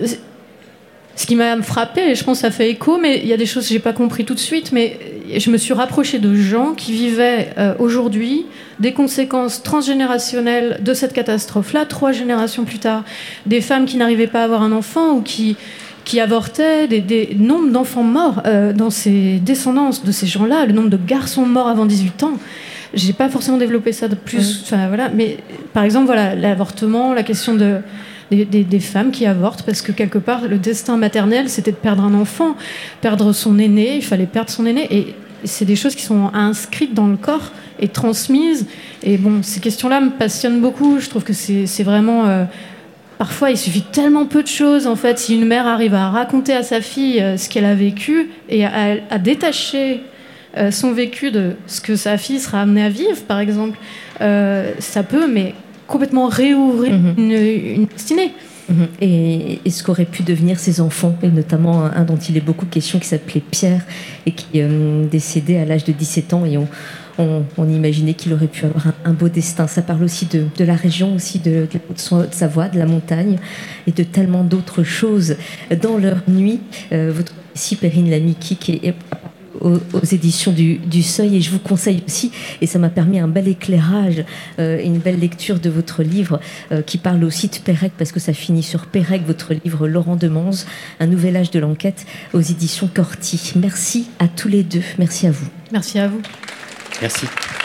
qui m'a frappée, et je pense que ça fait écho, mais il y a des choses que je n'ai pas compris tout de suite, mais je me suis rapprochée de gens qui vivaient aujourd'hui des conséquences transgénérationnelles de cette catastrophe-là, 3 générations plus tard. Des femmes qui n'arrivaient pas à avoir un enfant ou qui avortaient, des nombres d'enfants morts dans ces descendances de ces gens-là, le nombre de garçons morts avant 18 ans. J'ai pas forcément développé ça de plus, voilà. Mais par exemple, voilà, l'avortement, la question des femmes qui avortent, parce que quelque part, le destin maternel, c'était de perdre un enfant, perdre son aîné, il fallait perdre son aîné, et c'est des choses qui sont inscrites dans le corps et transmises. Et bon, ces questions-là me passionnent beaucoup. Je trouve que c'est vraiment... Parfois, il suffit tellement peu de choses, en fait, si une mère arrive à raconter à sa fille ce qu'elle a vécu et à détacher son vécu de ce que sa fille sera amenée à vivre, par exemple, ça peut, mais complètement réouvrir une destinée. Et ce qu'auraient pu devenir ces enfants, et notamment un dont il est beaucoup question, qui s'appelait Pierre, et qui décédé à l'âge de 17 ans, et on imaginait qu'il aurait pu avoir un beau destin. Ça parle aussi de la région, aussi de Haute-Savoie, de la montagne, et de tellement d'autres choses. Dans leur nuit, votre récit, Perrine Lamy-Kik, qui est aux éditions du Seuil, et je vous conseille aussi, et ça m'a permis un bel éclairage et une belle lecture de votre livre qui parle aussi de Pérec, parce que ça finit sur Pérec, votre livre Laurent Demanze, Un nouvel âge de l'enquête, aux éditions Corti. Merci à tous les deux, merci à vous. Merci à vous. Merci.